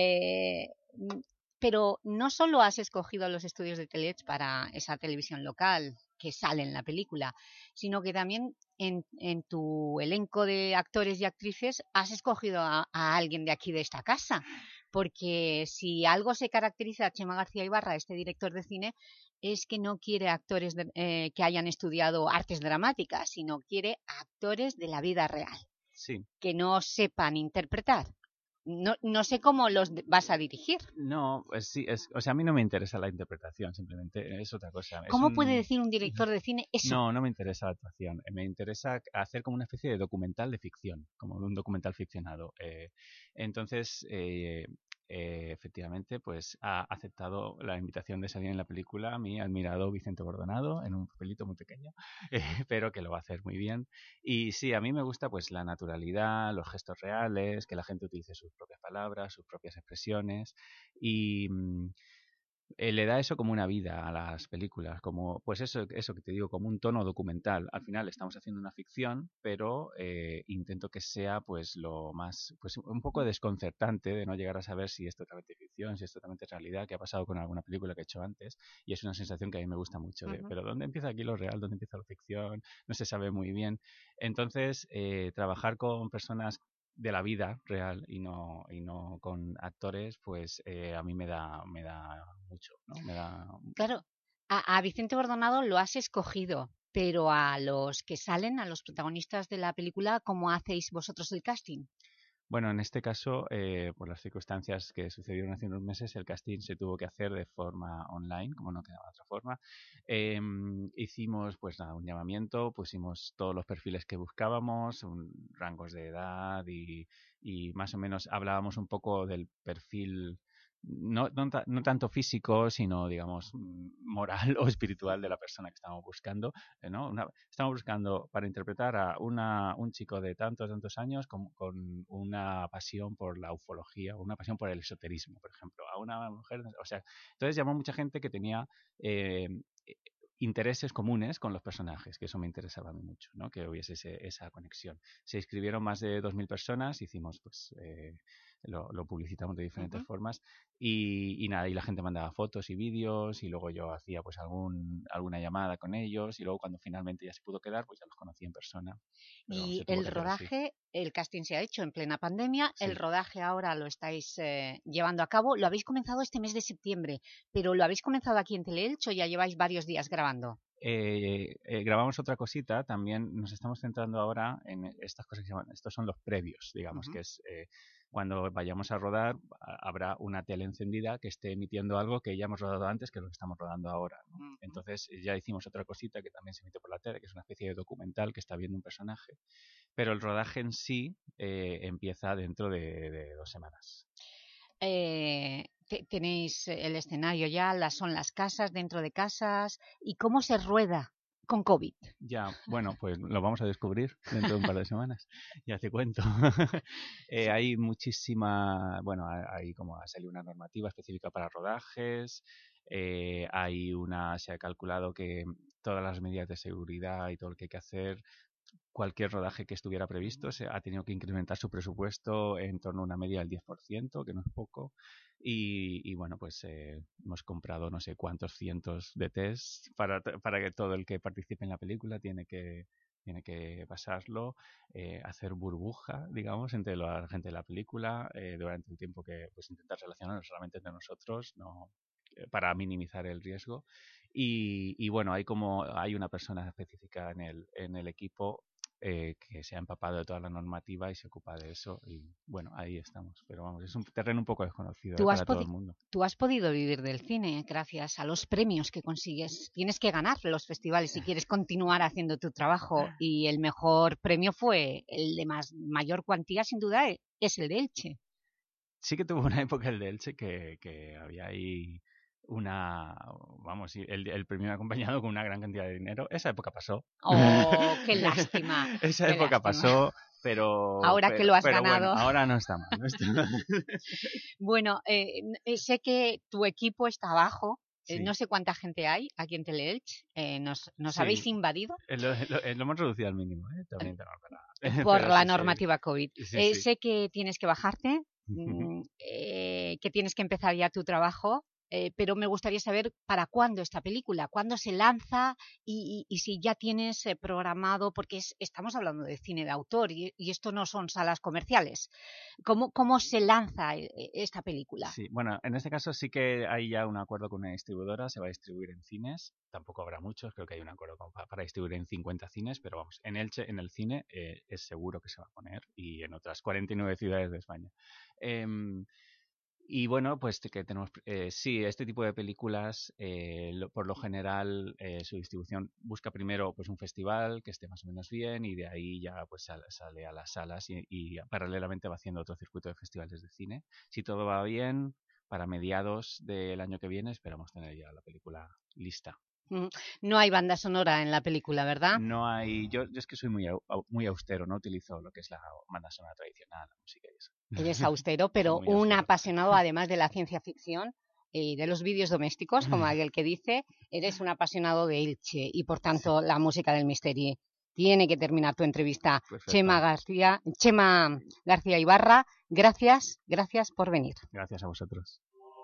Pero no solo has escogido los estudios de Teleelch para esa televisión local que sale en la película, sino que también en tu elenco de actores y actrices has escogido a alguien de aquí de esta casa. Porque si algo se caracteriza a Chema García Ibarra, este director de cine, es que no quiere actores que hayan estudiado artes dramáticas, sino quiere actores de la vida real, sí, que no sepan interpretar. No sé cómo los vas a dirigir. No, pues sí, o sea, a mí no me interesa la interpretación, simplemente es otra cosa. ¿Cómo puede decir un director de cine eso? No me interesa la actuación, me interesa hacer como una especie de documental de ficción, como un documental ficcionado. Entonces, efectivamente, pues ha aceptado la invitación de salir en la película mi admirado Vicente Bordonado, en un papelito muy pequeño, pero que lo va a hacer muy bien. Y sí, a mí me gusta pues la naturalidad, los gestos reales, que la gente utilice sus propias palabras, sus propias expresiones, y le da eso como una vida a las películas, como pues eso que te digo, como un tono documental. Al final estamos haciendo una ficción, pero intento que sea pues lo más, pues un poco desconcertante de no llegar a saber si es totalmente ficción, si es totalmente realidad, que ha pasado con alguna película que he hecho antes, y es una sensación que a mí me gusta mucho, pero ¿dónde empieza aquí lo real? ¿Dónde empieza la ficción? No se sabe muy bien. Entonces, trabajar con personas de la vida real y no con actores, pues a mí me da mucho, ¿no? Claro, a Vicente Bordonado lo has escogido, pero a los que salen, a los protagonistas de la película, ¿cómo hacéis vosotros el casting? Bueno, en este caso, por las circunstancias que sucedieron hace unos meses, el casting se tuvo que hacer de forma online, como no quedaba otra forma. Hicimos pues nada, un llamamiento, pusimos todos los perfiles que buscábamos, rangos de edad y más o menos hablábamos un poco del perfil no tanto físico, sino, digamos, moral o espiritual de la persona que estamos buscando, ¿no? Estamos buscando para interpretar a un chico de tantos años con una pasión por la ufología, una pasión por el esoterismo, por ejemplo, a una mujer, o sea, entonces llamó mucha gente que tenía intereses comunes con los personajes, que eso me interesaba a mí mucho, ¿no? Que hubiese esa conexión. Se inscribieron más de 2.000 personas, hicimos pues lo publicitamos de diferentes formas y nada, y la gente mandaba fotos y vídeos y luego yo hacía pues alguna llamada con ellos y luego cuando finalmente ya se pudo quedar pues ya los conocí en persona. Y el rodaje, el casting se ha hecho en plena pandemia, sí. El rodaje ahora lo estáis llevando a cabo, lo habéis comenzado este mes de septiembre, pero ¿lo habéis comenzado aquí en Teleelch o ya lleváis varios días grabando? Grabamos otra cosita, también nos estamos centrando ahora en estas cosas que se llaman, estos son los previos, digamos, que es cuando vayamos a rodar habrá una tele encendida que esté emitiendo algo que ya hemos rodado antes que lo que estamos rodando ahora, ¿no? Entonces ya hicimos otra cosita que también se emite por la tele, que es una especie de documental que está viendo un personaje, pero el rodaje en sí empieza dentro de 2 semanas. Tenéis el escenario ya, son las casas, dentro de casas, ¿y cómo se rueda con COVID? Ya, bueno, pues lo vamos a descubrir dentro de un par de semanas, ya te cuento. Hay muchísima, bueno, hay como ha salido una normativa específica para rodajes, se ha calculado que todas las medidas de seguridad y todo lo que hay que hacer, cualquier rodaje que estuviera previsto se ha tenido que incrementar su presupuesto en torno a una media del 10%, que no es poco. Y bueno, pues hemos comprado no sé cuántos cientos de tests para que todo el que participe en la película tiene que pasarlo, hacer burbuja, digamos, entre la gente de la película durante el tiempo que pues intentar relacionarnos solamente entre nosotros, no para minimizar el riesgo. Y bueno, hay una persona específica en el equipo que se ha empapado de toda la normativa y se ocupa de eso y bueno, ahí estamos, pero vamos, es un terreno un poco desconocido para todo el mundo. Tú has podido vivir del cine gracias a los premios que consigues, tienes que ganar los festivales si quieres continuar haciendo tu trabajo y el mejor premio fue el de mayor cuantía, sin duda, es el de Elche. Sí que tuvo una época el de Elche que había ahí el premio acompañado con una gran cantidad de dinero. Esa época pasó. ¡Oh, qué lástima! Esa época pasó, pero... Ahora que lo has ganado. Bueno, ahora no está mal. Bueno, sé que tu equipo está abajo. Sí. No sé cuánta gente hay aquí en Teleelch. ¿Nos habéis invadido? Lo hemos reducido al mínimo, también por la normativa COVID. Sí. Sé que tienes que bajarte, que tienes que empezar ya tu trabajo. Pero me gustaría saber para cuándo esta película, cuándo se lanza y si ya tienes programado, porque estamos hablando de cine de autor y esto no son salas comerciales. ¿Cómo se lanza esta película? Sí, bueno, en este caso sí que hay ya un acuerdo con una distribuidora, se va a distribuir en cines, tampoco habrá muchos, creo que hay un acuerdo para distribuir en 50 cines, pero vamos, en Elche, en el cine, es seguro que se va a poner y en otras 49 ciudades de España. Y bueno, pues que tenemos, sí, este tipo de películas, por lo general, su distribución busca primero pues un festival que esté más o menos bien y de ahí ya pues sale a las salas y paralelamente va haciendo otro circuito de festivales de cine. Si todo va bien, para mediados del año que viene esperamos tener ya la película lista. No hay banda sonora en la película, ¿verdad? No hay, yo es que soy muy austero, no utilizo lo que es la banda sonora tradicional, la música y eso. Eres austero, pero un apasionado además de la ciencia ficción. de los vídeos domésticos, como aquel que dice, eres un apasionado de Elche y por tanto la música del Misteri. Tiene que terminar tu entrevista. Chema García Ibarra, gracias por venir. Gracias a vosotros.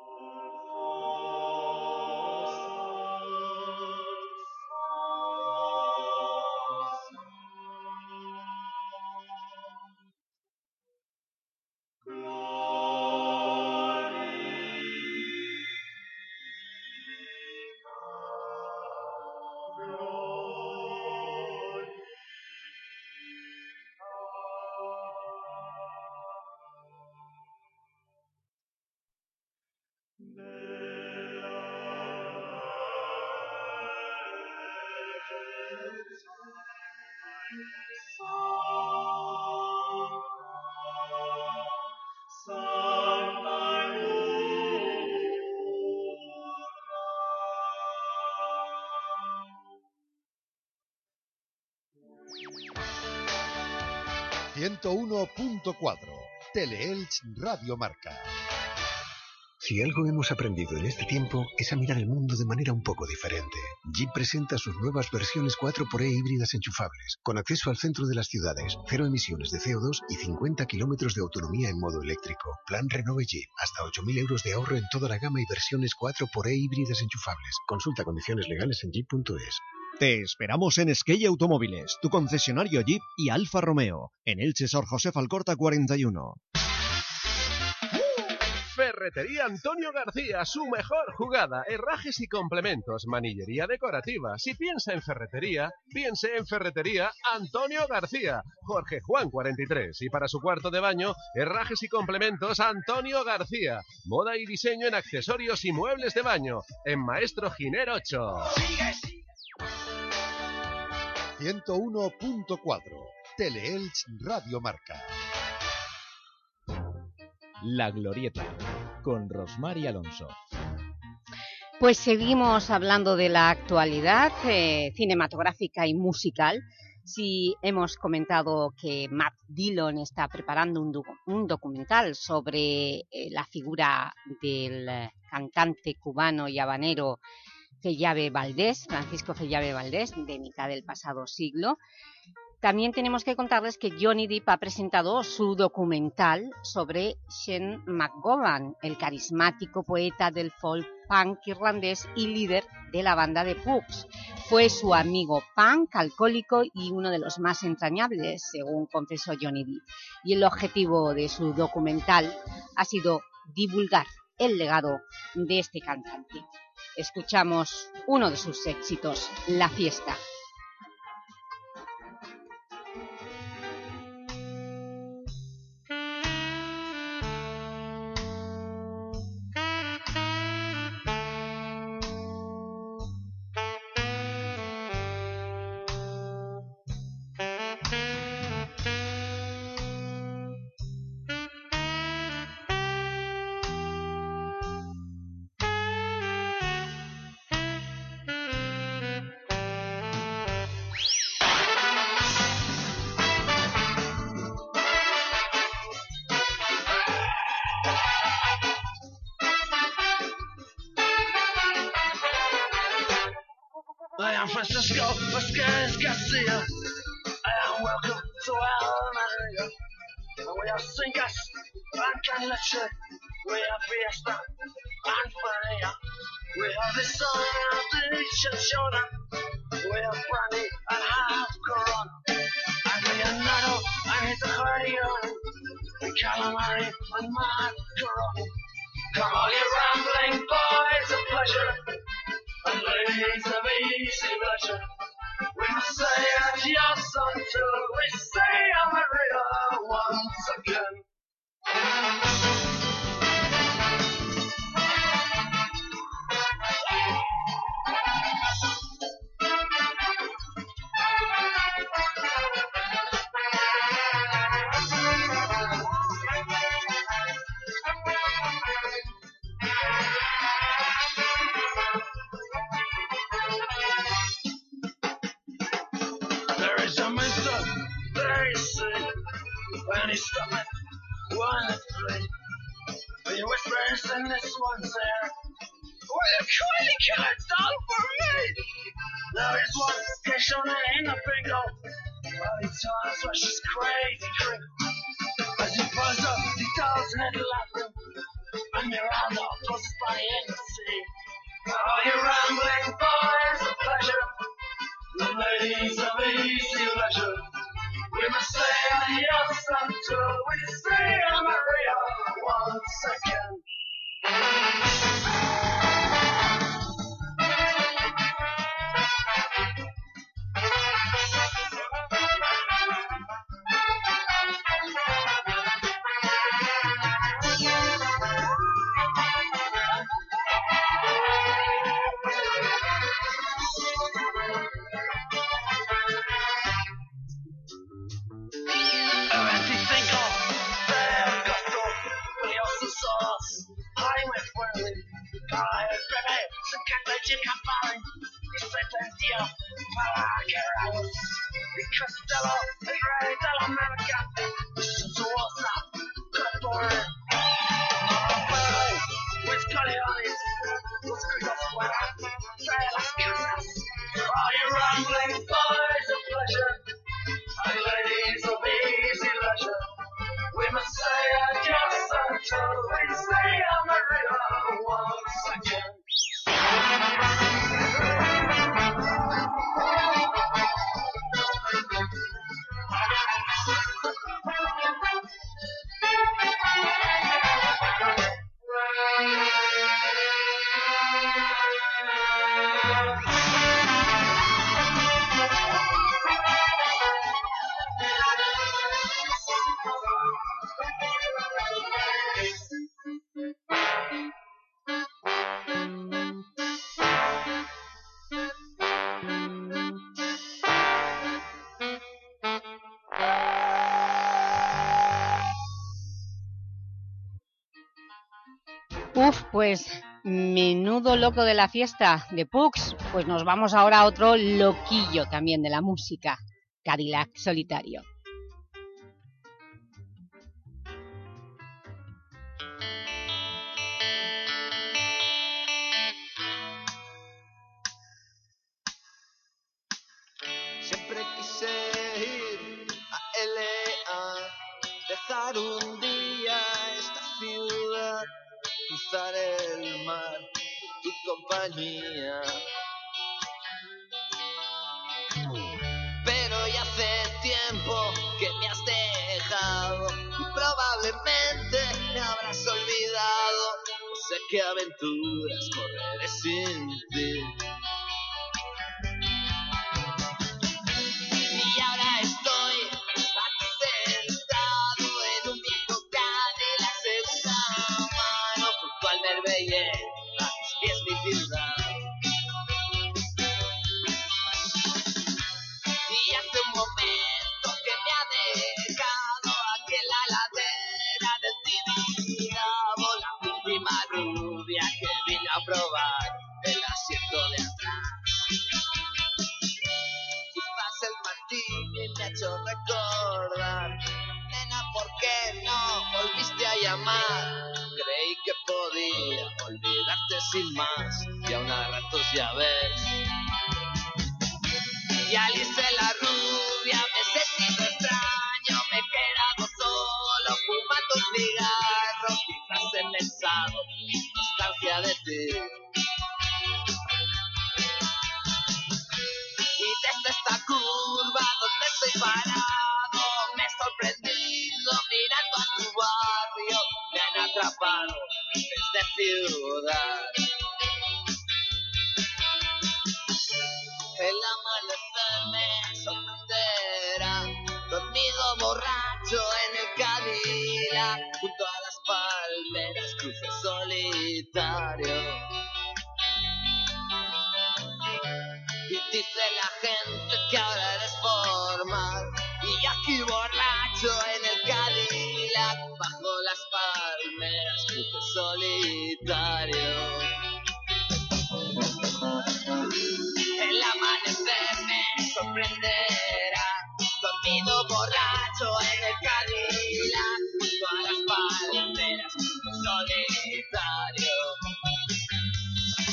Teleelch Radio Marca. Si algo hemos aprendido en este tiempo es a mirar el mundo de manera un poco diferente. Jeep presenta sus nuevas versiones 4xE híbridas enchufables, con acceso al centro de las ciudades, 0 emisiones de CO2 y 50 kilómetros de autonomía en modo eléctrico. Plan Renove Jeep, hasta 8.000 euros de ahorro en toda la gama y versiones 4xE híbridas enchufables. Consulta condiciones legales en jeep.es. Te esperamos en Esquella Automóviles, tu concesionario Jeep y Alfa Romeo, en Elche Sor José Alcorta 41. Ferretería Antonio García, su mejor jugada, herrajes y complementos, manillería decorativa. Si piensa en ferretería, piense en Ferretería Antonio García, Jorge Juan 43. Y para su cuarto de baño, herrajes y complementos Antonio García. Moda y diseño en accesorios y muebles de baño, en Maestro Giner 8. 101.4 Teleelch Radio Marca. La Glorieta, con Rosmar y Alonso. Pues seguimos hablando de la actualidad cinematográfica y musical. Sí, hemos comentado que Matt Dillon está preparando un documental sobre la figura del cantante cubano y habanero Fellave Valdés, Francisco Fellave Valdés, de mitad del pasado siglo. También tenemos que contarles que Johnny Depp ha presentado su documental sobre Shane McGowan, el carismático poeta del folk punk irlandés y líder de la banda de Pugs. Fue su amigo punk, alcohólico y uno de los más entrañables, según confesó Johnny Depp. Y el objetivo de su documental ha sido divulgar el legado de este cantante. Escuchamos uno de sus éxitos, La Fiesta. Francisco Vasquez Garcia, and welcome to Almeria. We are singers and can leche, we are fiesta and fire. We have the sun and the beach and shoulder, we have brandy and half Coron. And Leonardo and his accordion, and calamari and macaron. Come on, you rambling boys of pleasure, and ladies of easy leisure, we must say adios until we say Amaria once again. When he struck it, 1 and 3. But you whispers and this one's there. Well, you really can't done for me. There is one fish on it in the bingo. Well, he tells us she's crazy, as he buzz up, he does head laughing. And Miranda tosses by in the sea. Are you rambling boys of pleasure? The ladies of easy leisure. We must say adios until we see Maria once again. Costello, el rey de la América, su osa, Catore, Luis Corleones, los críos fuera de las casas. Are you rambling boys of pleasure, and ladies of easy leisure? We must say adios until we see America once again. Pues menudo loco de la fiesta de Pugs. Pues nos vamos ahora a otro loquillo también de la música, Cadillac Solitario. Siempre quise ir a L.A., dejar un día esta ciudad, cruzar el mar, tu compañía. Pero ya hace tiempo que me has dejado y probablemente me habrás olvidado. No sé qué aventuras correré sin ti. Y ahora estoy aquí sentado en un viejo Cadillac segunda mano, junto al Marbella, a mis pies mi ciudad. Y hace un momento que me ha dejado aquella ladera del Tibidabo, la última rubia que vino a probar el asiento de atrás. Quizás el martini me ha hecho recordar, nena, ¿por qué no volviste a llamar? Creí que podía olvidarte sin más, y aún a ratos ya ves. Y Alice la rubia me he sentido extraño, me he quedado solo fumando un cigarro, quizás he pensado nostalgia de ti. Y desde esta curva donde estoy parado, me he sorprendido mirando a tu barrio, me han atrapado desde ciudad. El amanecer me sorprenderá, dormido borracho en el Cadillac, junto a las palmeras cruce solitario. Y dice la gente que ahora eres formal, y aquí borracho en el Cadillac, bajo las palmeras cruce solitario. El amanecer me sorprenderá, dormido borracho en el Cadillac, junto a las palmeras solitario.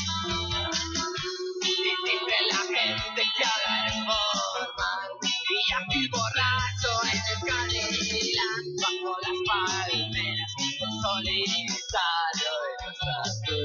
divisario y no estás tú.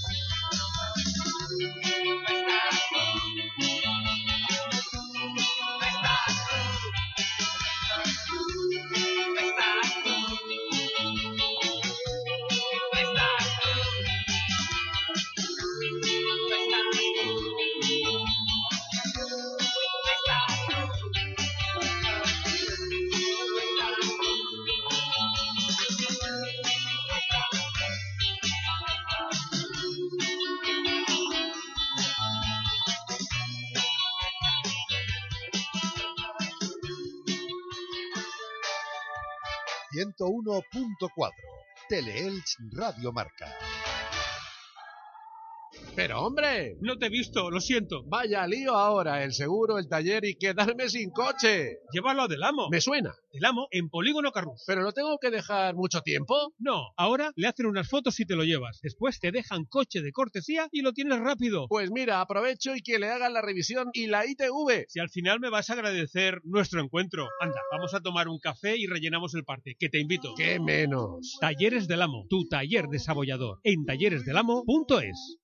Teleelch Radio Marca. Pero hombre, no te he visto, lo siento. Vaya lío ahora, el seguro, el taller y quedarme sin coche. Llévalo a Del Amo. Me suena. Del Amo en Polígono Carrús. ¿Pero lo tengo que dejar mucho tiempo? No, ahora le hacen unas fotos y te lo llevas. Después te dejan coche de cortesía y lo tienes rápido. Pues mira, aprovecho y que le hagan la revisión y la ITV. Si al final me vas a agradecer nuestro encuentro. Anda, vamos a tomar un café y rellenamos el parte, que te invito. ¡Qué menos! Talleres Del Amo, tu taller desabollador. En talleresdelamo.es.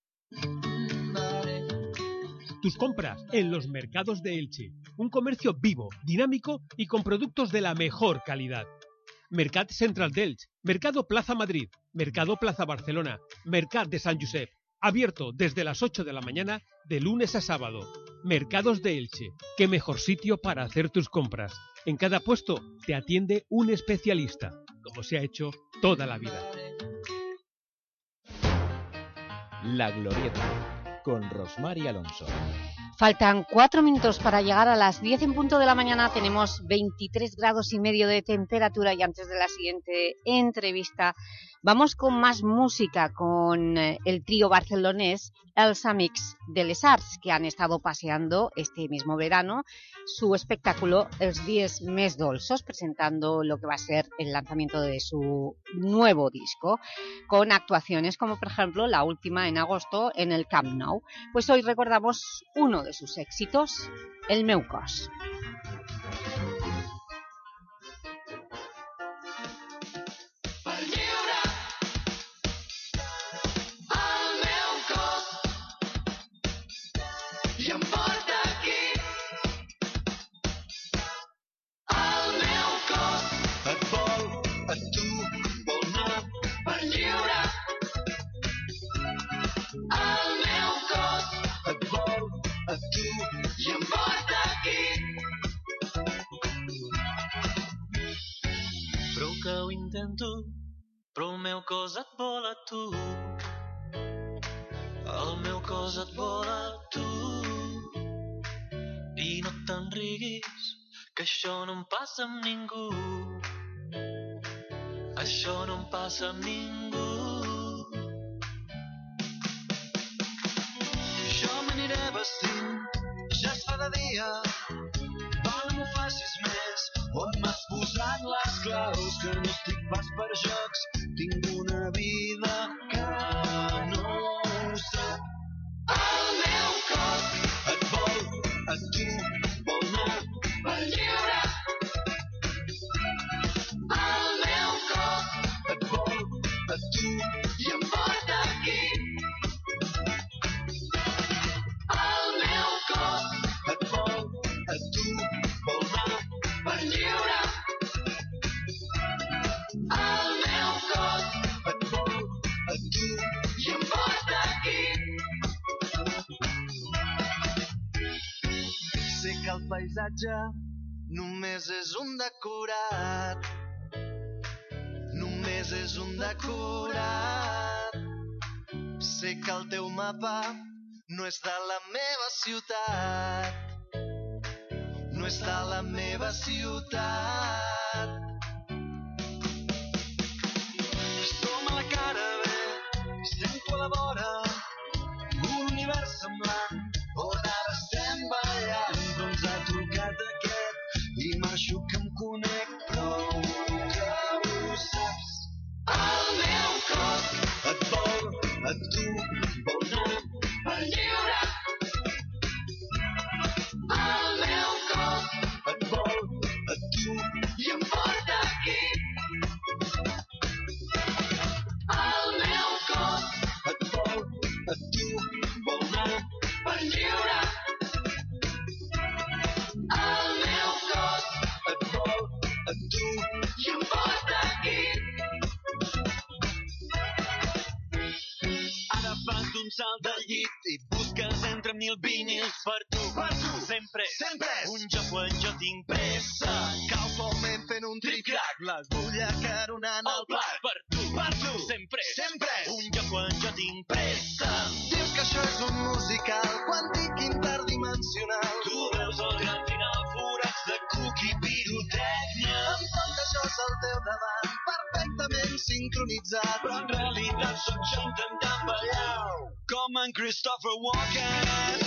Tus compras en los mercados de Elche. Un comercio vivo, dinámico y con productos de la mejor calidad. Mercat Central d'Elche, Mercado Plaza Madrid, Mercado Plaza Barcelona, Mercat de Sant Josep. Abierto desde las 8 de la mañana de lunes a sábado. Mercados de Elche. Qué mejor sitio para hacer tus compras. En cada puesto te atiende un especialista, como se ha hecho toda la vida. La Glorieta, con Rosmar y Alonso. Faltan 4 minutos para llegar a las 10 en punto de la mañana. Tenemos 23 grados y medio de temperatura y antes de la siguiente entrevista vamos con más música, con el trío barcelonés Els Amics de les Arts, que han estado paseando este mismo verano su espectáculo Els Dies Més Dolços, presentando lo que va a ser el lanzamiento de su nuevo disco, con actuaciones como por ejemplo la última en agosto en el Camp Nou. Pues hoy recordamos uno de sus éxitos, El meu cos. Però el meu cos et vol a tu. El meu cos et vol a tu. I no te'n riguis, que això no em passa amb ningú. Això no em passa amb ningú. Jo m'aniré vestint, ja es fa de dia. Dona, m'ho facis més. On m'has posat les claus, que no estic pas per jocs. Tinc una vida que no ho sap. El meu cos et vol a tu, vol anar per lliure. El meu cos et vol a tu i em porta aquí. El meu cos et vol a tu, vol anar per lliure. El meu cos et vol a tu i em porta aquí. Sé que el paisatge només és un decorat. Només és un decorat. Sé que el teu mapa no és de la meva ciutat. No és de la meva ciutat. Som a la cara B, sento a la vora un univers semblant on ara estem ballant, però ens ha trucat aquest i marxo que em conec prou que ho saps. El meu cos et vol a tu, vol anar per lliure. El meu cos et vol a tu i em porta aquí. fas d'un salt del llit i busques entre 1000 vinils per tu. Sempre, un joc quan jo tinc pressa. Cau foment fent un tric-trac, l'agulla caronant el plat. Per tu, sempre, un joc quan jo tinc pressa. Dius que això és un musical quàntic interdimensional. Tu veus el gran final, forats de cuc i pirotècnia. Amb tot això és al teu davant, perfectament sincronitzat. Però en realitat sóc jo intentant ballar com en Christopher Walken.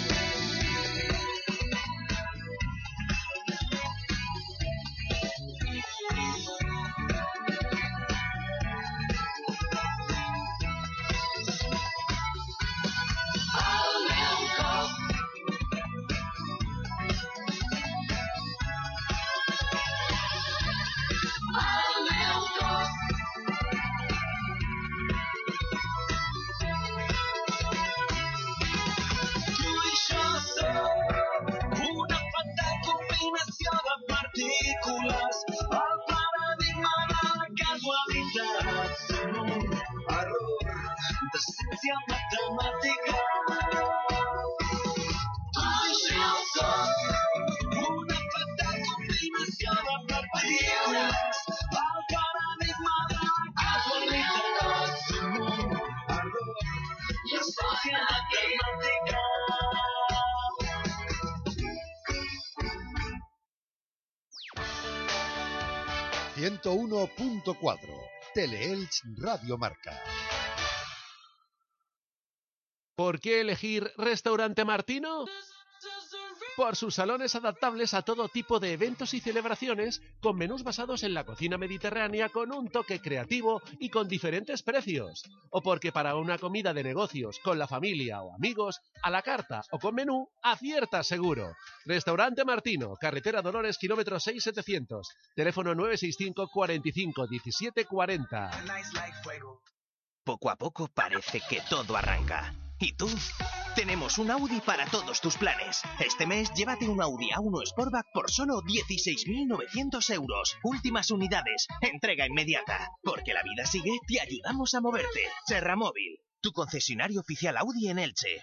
Partícules, el paradigma de la casualitat, un error de ciència matemàtica. Tu i jo som una fatal combinació de partícules, el paradigma de la casualitat, un error de ciència matemàtica. 101.4 Teleelch Radio Marca. ¿Por qué elegir Restaurante Martino? Por sus salones adaptables a todo tipo de eventos y celebraciones, con menús basados en la cocina mediterránea con un toque creativo y con diferentes precios. O porque para una comida de negocios con la familia o amigos, a la carta o con menú, acierta seguro. Restaurante Martino, carretera Dolores, kilómetro 6700, teléfono 965 45 17 40. Poco a poco parece que todo arranca. ¿Y tú? Tenemos un Audi para todos tus planes. Este mes llévate un Audi A1 Sportback por solo 16.900 euros. Últimas unidades, entrega inmediata. Porque la vida sigue, te ayudamos a moverte. Serramóvil, tu concesionario oficial Audi en Elche.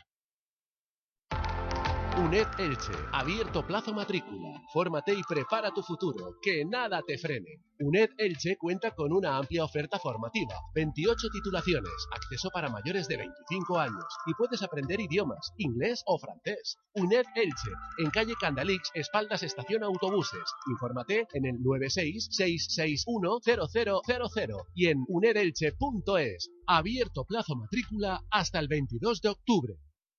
UNED Elche, abierto plazo matrícula. Fórmate y prepara tu futuro, que nada te frene. UNED Elche cuenta con una amplia oferta formativa, 28 titulaciones, acceso para mayores de 25 años y puedes aprender idiomas, inglés o francés. UNED Elche, en calle Candalix, espaldas estación autobuses. Infórmate en el 96-661-0000 y en unedelche.es. Abierto plazo matrícula hasta el 22 de octubre.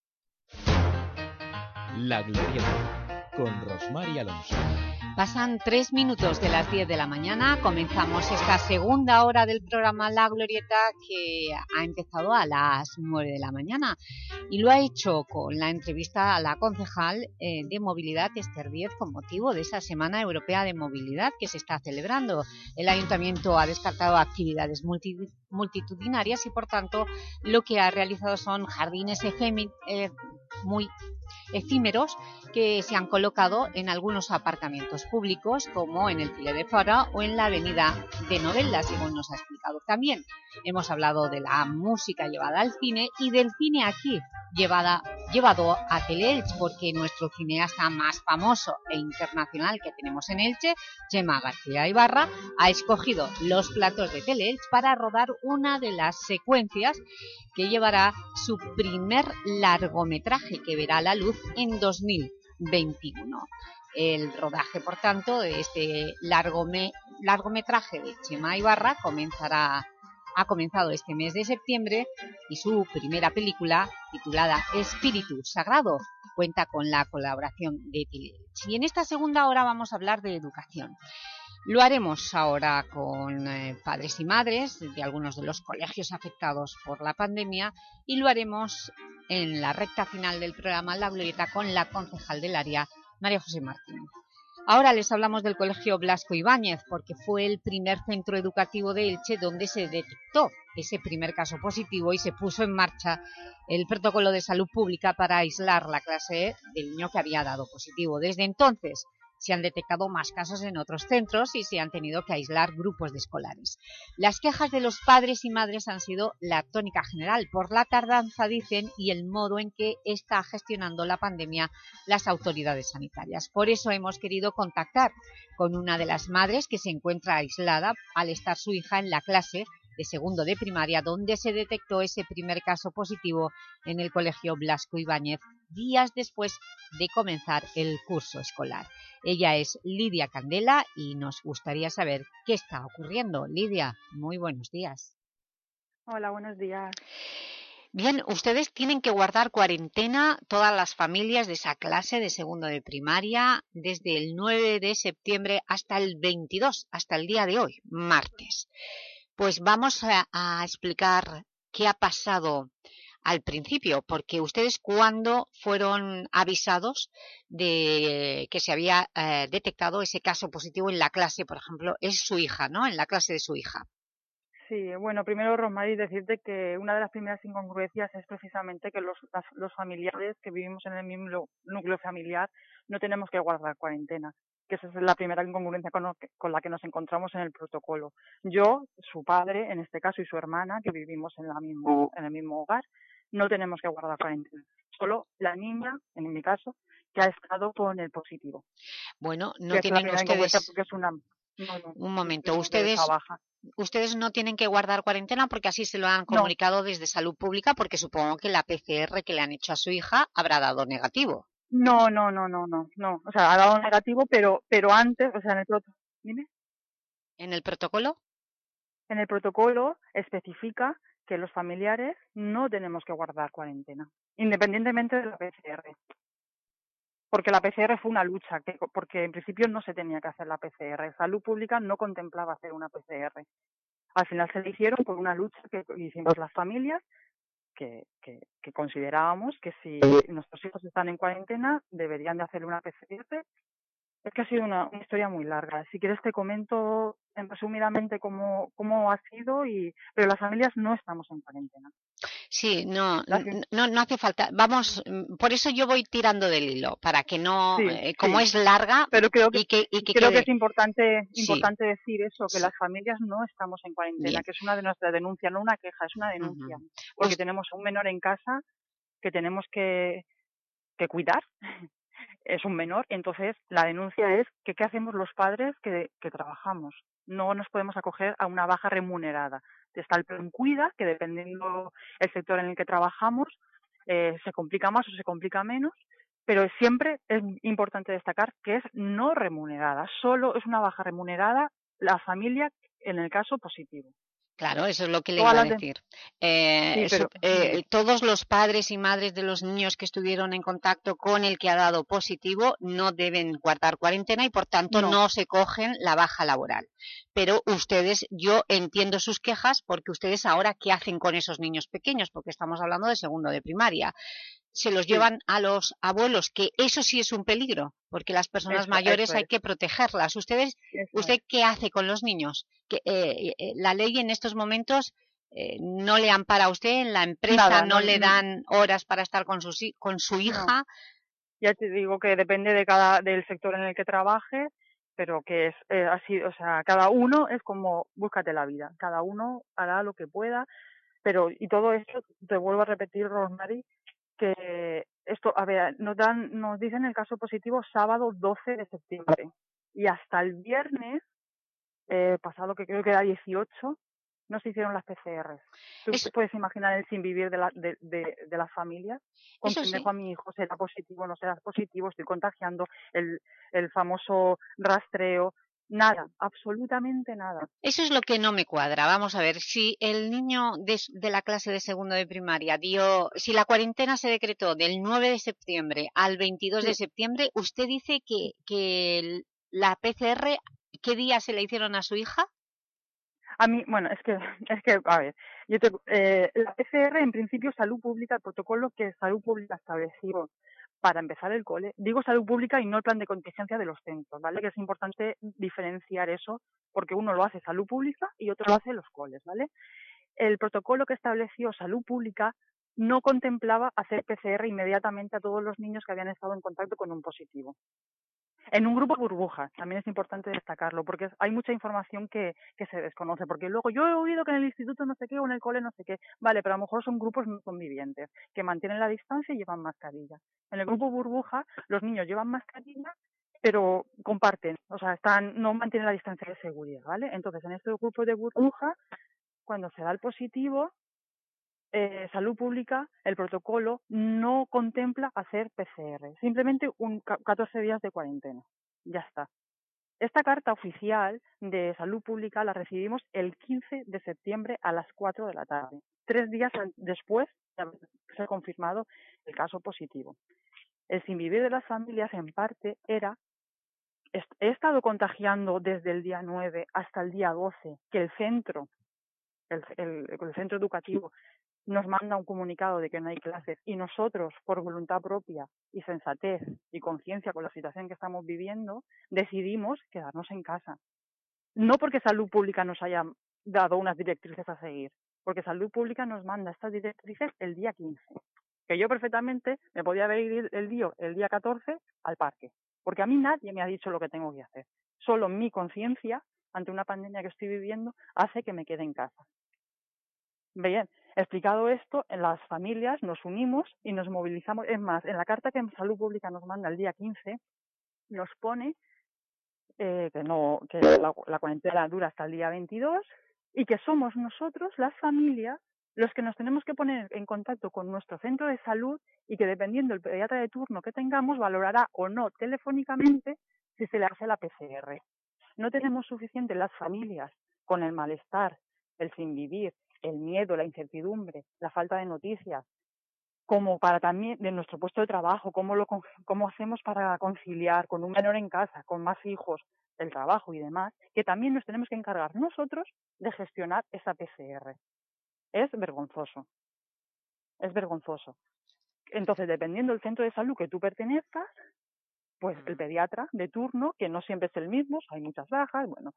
La Glorieta, con Rosmar y Alonso. Pasan 3 minutos de las 10 de la mañana, comenzamos esta segunda hora del programa La Glorieta, que ha empezado a las 9 de la mañana y lo ha hecho con la entrevista a la concejal de Movilidad, Esther Díez, con motivo de esa Semana Europea de Movilidad que se está celebrando. El Ayuntamiento ha descartado actividades multitudinarias y, por tanto, lo que ha realizado son jardines muy efímeros que se han colocado en algunos aparcamientos públicos, como en el Pile de Fora o en la avenida de Novelda, según nos ha explicado. También hemos hablado de la música llevada al cine y del cine aquí, llevado a Teleelch, porque nuestro cineasta más famoso e internacional que tenemos en Elche, Chema García Ibarra, ha escogido los platos de Teleelch para rodar una de las secuencias que llevará su primer largometraje, que verá la luz en 2021. El rodaje, por tanto, de este largometraje de Chema Ibarra ha comenzado este mes de septiembre, y su primera película, titulada Espíritu Sagrado, cuenta con la colaboración de Teleelch. Y en esta segunda hora vamos a hablar de educación. Lo haremos ahora con padres y madres de algunos de los colegios afectados por la pandemia, y lo haremos en la recta final del programa La Glorieta con la concejal del área, María José Martín. Ahora les hablamos del Colegio Blasco Ibáñez, porque fue el primer centro educativo de Elche donde se detectó ese primer caso positivo y se puso en marcha el protocolo de salud pública para aislar la clase del niño que había dado positivo. Desde entonces, se han detectado más casos en otros centros y se han tenido que aislar grupos de escolares. Las quejas de los padres y madres han sido la tónica general por la tardanza, dicen, y el modo en que está gestionando la pandemia las autoridades sanitarias. Por eso hemos querido contactar con una de las madres que se encuentra aislada al estar su hija en la clase de segundo de primaria, donde se detectó ese primer caso positivo en el Colegio Blasco Ibáñez, días después de comenzar el curso escolar. Ella es Lidia Candela y nos gustaría saber qué está ocurriendo. Lidia, muy buenos días. Hola, buenos días. Bien, ustedes tienen que guardar cuarentena todas las familias de esa clase de segundo de primaria desde el 9 de septiembre hasta el 22, hasta el día de hoy, martes. Pues vamos a explicar qué ha pasado al principio, porque ustedes cuando fueron avisados de que se había detectado ese caso positivo en la clase, por ejemplo, es su hija, ¿no? En la clase de su hija. Sí, bueno, primero, Rosmary, decirte que una de las primeras incongruencias es precisamente que los familiares que vivimos en el mismo núcleo familiar no tenemos que guardar cuarentena, que esa es la primera incongruencia con la que nos encontramos en el protocolo. Yo, su padre, en este caso, y su hermana, que vivimos en el mismo hogar, no tenemos que guardar cuarentena. Solo la niña, en mi caso, que ha estado con el positivo. Bueno, no tienen ustedes... Porque es una... Un momento, ustedes no tienen que guardar cuarentena porque así se lo han comunicado desde Salud Pública, porque supongo que la PCR que le han hecho a su hija habrá dado negativo. No. O sea, ha dado negativo, pero antes, o sea, en el protocolo... ¿Dime? ¿En el protocolo? En el protocolo especifica que los familiares no tenemos que guardar cuarentena, independientemente de la PCR. Porque la PCR fue una lucha, porque en principio no se tenía que hacer la PCR. Salud Pública no contemplaba hacer una PCR. Al final se le hicieron por una lucha que hicimos las familias, que considerábamos que si nuestros hijos están en cuarentena deberían de hacer una PCR. Es que ha sido una historia muy larga. Si quieres te comento resumidamente cómo ha sido, pero las familias no estamos en cuarentena. Sí, no hace falta. Vamos, por eso yo voy tirando del hilo, para que no, como es larga, pero creo que quede... es importante decir eso, que las familias no estamos en cuarentena. Bien. Que es una de nuestras denuncias, no una queja, es una denuncia. Porque tenemos un menor en casa que tenemos que cuidar. Es un menor, entonces la denuncia es que ¿qué hacemos los padres que trabajamos? No nos podemos acoger a una baja remunerada. Está el plan Cuida, que dependiendo el sector en el que trabajamos, se complica más o se complica menos, pero siempre es importante destacar que es no remunerada. Solo es una baja remunerada la familia en el caso positivo. Claro, eso es lo que le iba a decir. Todos los padres y madres de los niños que estuvieron en contacto con el que ha dado positivo no deben guardar cuarentena y por tanto no se cogen la baja laboral. Pero ustedes, yo entiendo sus quejas porque ustedes ahora ¿qué hacen con esos niños pequeños? Porque estamos hablando de segundo de primaria. Se los llevan a los abuelos, que eso sí es un peligro, porque las personas mayores hay que protegerlas. ¿Usted qué hace con los niños? Que la ley en estos momentos no le ampara a usted, en la empresa no le dan horas para estar con su hija. No. Ya te digo que depende del sector en el que trabaje, pero que es así, o sea, cada uno es como búscate la vida, cada uno hará lo que pueda, y todo esto, te vuelvo a repetir, Rosmary, que esto, a ver, nos dicen el caso positivo sábado 12 de septiembre y hasta el viernes pasado, que creo que era 18, no se hicieron las PCRs. ¿Tú puedes imaginar el sinvivir de las familias? ¿Con quién dejo a mi hijo? ¿Será positivo? ¿No será positivo? ¿Estoy contagiando? El famoso rastreo. Nada, absolutamente nada. Eso es lo que no me cuadra. Vamos a ver, si el niño de la clase de segundo de primaria si la cuarentena se decretó del 9 de septiembre al 22 de septiembre, usted dice que la PCR, ¿qué día se le hicieron a su hija? A mí, bueno, es que a ver, la PCR en principio Salud Pública, el protocolo que Salud Pública estableció para empezar el cole, digo Salud Pública y no el plan de contingencia de los centros, ¿vale? Que es importante diferenciar eso, porque uno lo hace Salud Pública y otro lo hace los coles, ¿vale? El protocolo que estableció Salud Pública no contemplaba hacer PCR inmediatamente a todos los niños que habían estado en contacto con un positivo. En un grupo burbuja, también es importante destacarlo, porque hay mucha información que se desconoce, porque luego yo he oído que en el instituto no sé qué o en el cole no sé qué, vale, pero a lo mejor son grupos no convivientes, que mantienen la distancia y llevan mascarilla. En el grupo burbuja los niños llevan mascarilla, pero comparten, o sea, no mantienen la distancia de seguridad, ¿vale? Entonces, en este grupo de burbuja, cuando se da el positivo, Salud Pública, el protocolo no contempla hacer PCR, simplemente 14 días de cuarentena, ya está. Esta carta oficial de Salud Pública la recibimos el 15 de septiembre a las 4 de la tarde, 3 días después de haberse confirmado el caso positivo. El sinvivir de las familias, en parte, era: he estado contagiando desde el día 9 hasta el día 12, que el centro educativo nos manda un comunicado de que no hay clases y nosotros, por voluntad propia y sensatez y conciencia con la situación que estamos viviendo, decidimos quedarnos en casa. No porque Salud Pública nos haya dado unas directrices a seguir, porque Salud Pública nos manda estas directrices el día 15, que yo perfectamente me podía haber ido el día 14 al parque, porque a mí nadie me ha dicho lo que tengo que hacer. Solo mi conciencia, ante una pandemia que estoy viviendo, hace que me quede en casa. Bien, explicado esto, en las familias nos unimos y nos movilizamos. Es más, en la carta que Salud Pública nos manda el día 15, nos pone que la cuarentena dura hasta el día 22 y que somos nosotros, las familias, los que nos tenemos que poner en contacto con nuestro centro de salud y que, dependiendo del pediatra de turno que tengamos, valorará o no telefónicamente si se le hace la PCR. No tenemos suficiente las familias con el malestar, el sinvivir, el miedo, la incertidumbre, la falta de noticias, como para también de nuestro puesto de trabajo, cómo hacemos para conciliar con un menor en casa, con más hijos, el trabajo y demás, que también nos tenemos que encargar nosotros de gestionar esa PCR. Es vergonzoso. Es vergonzoso. Entonces, dependiendo del centro de salud que tú pertenezcas, pues el pediatra de turno, que no siempre es el mismo, hay muchas bajas, bueno,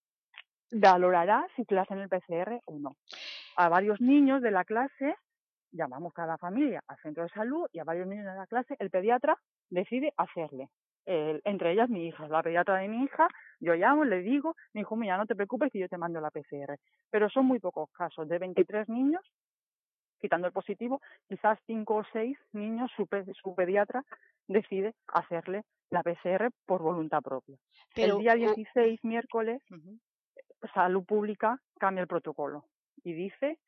valorará si te hacen el PCR o no. A varios niños de la clase, llamamos cada familia al centro de salud y a varios niños de la clase, el pediatra decide hacerle. Entre ellas mi hija, la pediatra de mi hija, yo llamo, le digo, mi hijo, mira, no te preocupes que yo te mando la PCR. Pero son muy pocos casos, de 23 niños, quitando el positivo, quizás 5 o 6 niños, su pediatra decide hacerle la PCR por voluntad propia. Pero el día 16, miércoles, Salud Pública cambia el protocolo y dice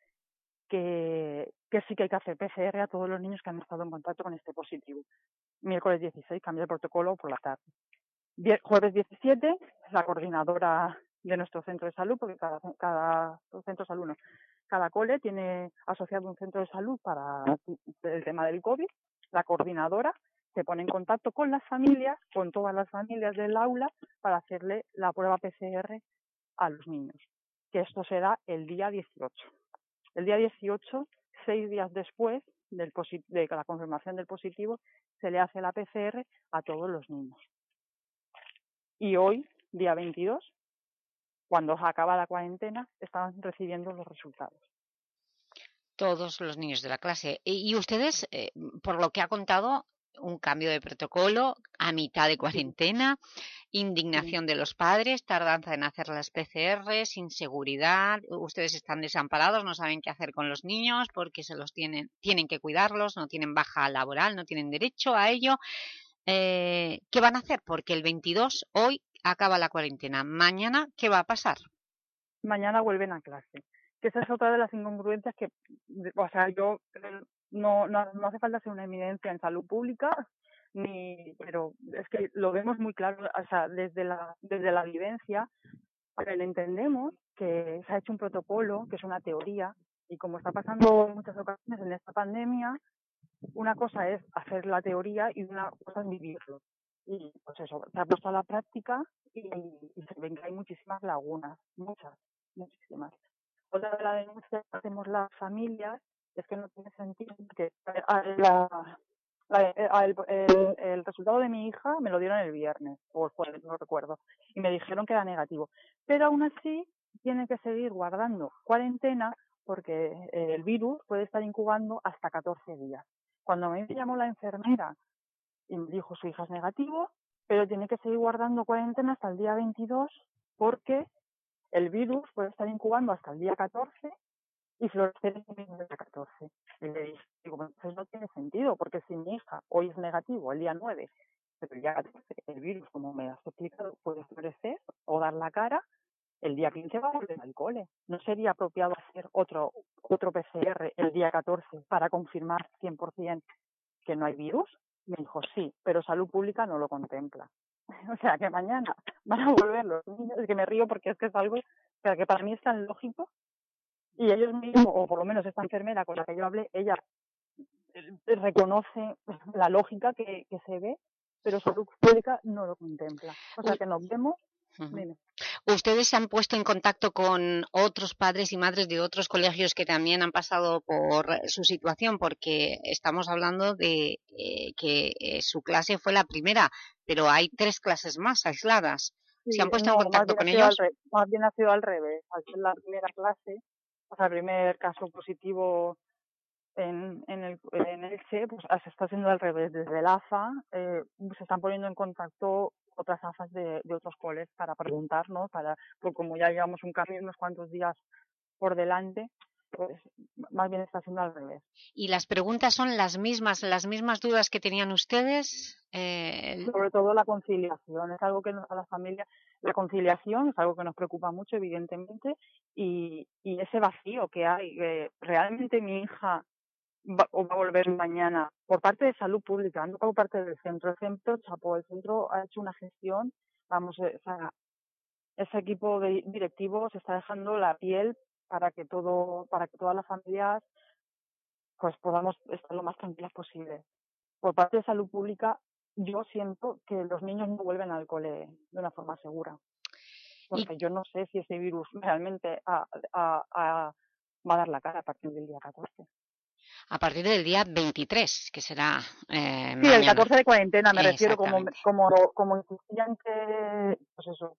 que sí que hay que hacer PCR a todos los niños que han estado en contacto con este positivo. Miércoles 16 cambia el protocolo por la tarde. Jueves 17, la coordinadora de nuestro centro de salud, porque cada centro de salud no, cada cole tiene asociado un centro de salud para el tema del COVID. La coordinadora se pone en contacto con las familias, con todas las familias del aula, para hacerle la prueba PCR a los niños, que esto se da el día 18. El día 18, 6 días después de la confirmación del positivo, se le hace la PCR a todos los niños. Y hoy, día 22, cuando se acaba la cuarentena, están recibiendo los resultados. Todos los niños de la clase. Y ustedes, por lo que ha contado, un cambio de protocolo a mitad de cuarentena, indignación de los padres, tardanza en hacer las PCRs, inseguridad, ustedes están desamparados, no saben qué hacer con los niños porque tienen que cuidarlos, no tienen baja laboral, no tienen derecho a ello. ¿Qué van a hacer? Porque el 22, hoy, acaba la cuarentena. Mañana, ¿qué va a pasar? Mañana vuelven a clase. Que esa es otra de las incongruencias que, o sea, yo no hace falta ser una eminencia en salud pública, pero es que lo vemos muy claro, o sea, desde la vivencia, pero entendemos que se ha hecho un protocolo, que es una teoría, y como está pasando en muchas ocasiones en esta pandemia, una cosa es hacer la teoría y una cosa es vivirlo. Y pues eso, se ha puesto a la práctica y se ven que hay muchísimas lagunas, muchísimas. Otra de las denuncias que hacemos las familias es que no tiene sentido que el resultado de mi hija me lo dieron el viernes o el jueves, no recuerdo, y me dijeron que era negativo. Pero aún así tienen que seguir guardando cuarentena porque el virus puede estar incubando hasta 14 días. Cuando me llamó la enfermera y me dijo su hija es negativo, pero tiene que seguir guardando cuarentena hasta el día 22 porque el virus puede estar incubando hasta el día 14 y florecer el mismo día 14. Y le digo, bueno, entonces no tiene sentido, porque si mi hija hoy es negativo, el día 9, pero el día 14 el virus, como me has explicado, puede florecer o dar la cara, el día 15 va a volver al cole. ¿No sería apropiado hacer otro PCR el día 14 para confirmar 100% que no hay virus? Me dijo, sí, pero Salud Pública no lo contempla. O sea, que mañana van a volver los niños, es que me río porque es que es algo que para mí es tan lógico, y ellos mismos, o por lo menos esta enfermera con la que yo hablé, ella reconoce la lógica que se ve, pero Salud Pública no lo contempla. O sea, que nos vemos. Dime. ¿Ustedes se han puesto en contacto con otros padres y madres de otros colegios que también han pasado por su situación? Porque estamos hablando de que su clase fue la primera, pero hay 3 clases más aisladas. Sí, ¿Se han puesto en contacto con ellos? Más bien ha sido al revés. Al ser la primera clase, o sea, el primer caso positivo en Elche, pues se está haciendo al revés. Desde el AFA se están poniendo en contacto otras AFAs de otros coles para preguntarnos, porque como ya llevamos un cambio, unos cuantos días por delante, pues más bien está haciendo al revés. ¿Y las preguntas son las mismas dudas que tenían ustedes? Sobre todo la conciliación, es algo que a la familia, la conciliación es algo que nos preocupa mucho, evidentemente, y ese vacío que hay. Realmente mi hija va a volver mañana por parte de Salud Pública, no por parte del centro. El centro chapó, el centro ha hecho una gestión, ese equipo de directivos está dejando la piel para que todas las familias pues podamos estar lo más tranquilas posible. Por parte de Salud Pública, yo siento que los niños no vuelven al cole de una forma segura, porque yo no sé si ese virus realmente va a dar la cara a partir del día 14. A partir del día 23, que será sí, mañana. El 14 de cuarentena, me refiero, como insistían pues eso,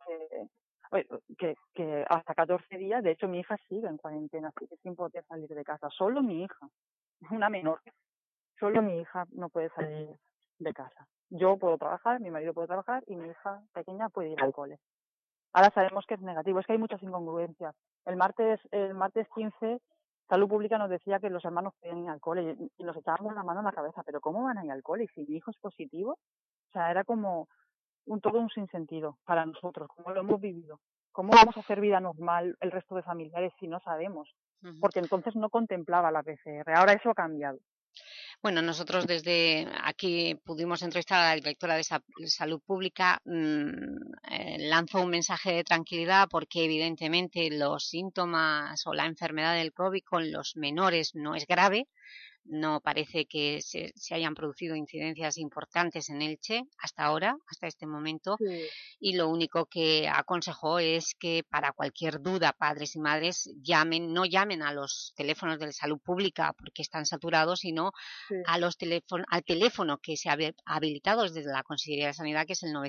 que hasta 14 días, de hecho mi hija sigue en cuarentena, sigue sin poder salir de casa, solo mi hija, una menor, solo mi hija no puede salir de casa. Yo puedo trabajar, mi marido puede trabajar y mi hija pequeña puede ir al cole. Ahora sabemos que es negativo, es que hay muchas incongruencias. El martes 15, Salud Pública nos decía que los hermanos podían ir al cole y nos echábamos la mano en la cabeza, pero ¿cómo van a ir al cole? Y si mi hijo es positivo, o sea, era como todo un sinsentido para nosotros, como lo hemos vivido. ¿Cómo vamos a hacer vida normal el resto de familiares si no sabemos? Porque entonces no contemplaba la PCR, ahora eso ha cambiado. Bueno, nosotros desde aquí pudimos entrevistar a la directora de Salud Pública, lanzó un mensaje de tranquilidad porque evidentemente los síntomas o la enfermedad del COVID con los menores no es grave. No parece que se hayan producido incidencias importantes en Elche hasta ahora, hasta este momento, sí. Y lo único que aconsejó es que para cualquier duda, padres y madres no llamen a los teléfonos de Salud Pública porque están saturados, sino al teléfono que se ha habilitado desde la Consejería de Sanidad, que es el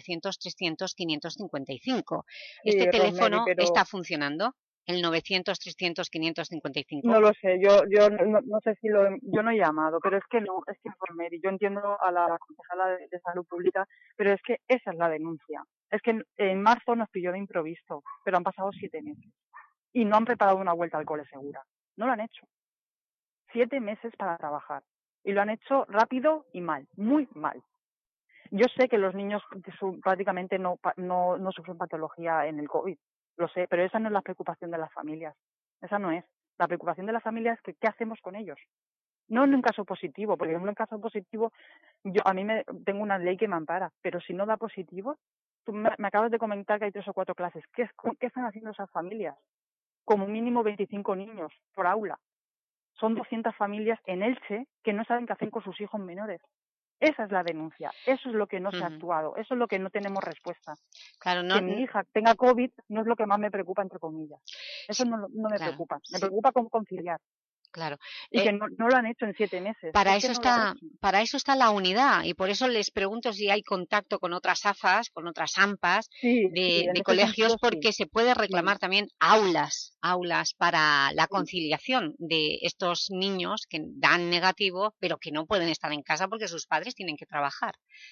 900-300-555. ¿Este teléfono está funcionando? El 900-300-555. No lo sé, yo no sé si yo no he llamado, pero es que Rosemary, yo entiendo a la concejala de Salud Pública, pero es que esa es la denuncia. Es que en marzo nos pilló de improviso, pero han pasado 7 meses y no han preparado una vuelta al cole segura. No lo han hecho. 7 meses para trabajar y lo han hecho rápido y mal, muy mal. Yo sé que los niños prácticamente no sufren patología en el COVID. Lo sé, pero esa no es la preocupación de las familias. Esa no es. La preocupación de las familias es que ¿qué hacemos con ellos? No en un caso positivo, porque en un caso positivo tengo una ley que me ampara, pero si no da positivo, tú me acabas de comentar que hay 3 o 4 clases. ¿Qué están haciendo esas familias? Como mínimo 25 niños por aula. Son 200 familias en Elche que no saben qué hacer con sus hijos menores. Esa es la denuncia, eso es lo que no se ha actuado, eso es lo que no tenemos respuesta. Claro, que mi hija tenga COVID no es lo que más me preocupa, entre comillas. Eso no me preocupa, me preocupa cómo conciliar. Claro. Y que no lo han hecho en 7 meses. Para eso está la unidad, y por eso les pregunto si hay contacto con otras AFAs, con otras AMPAs de colegios, porque se puede reclamar también aulas para la conciliación de estos niños que dan negativo, pero que no pueden estar en casa porque sus padres tienen que trabajar.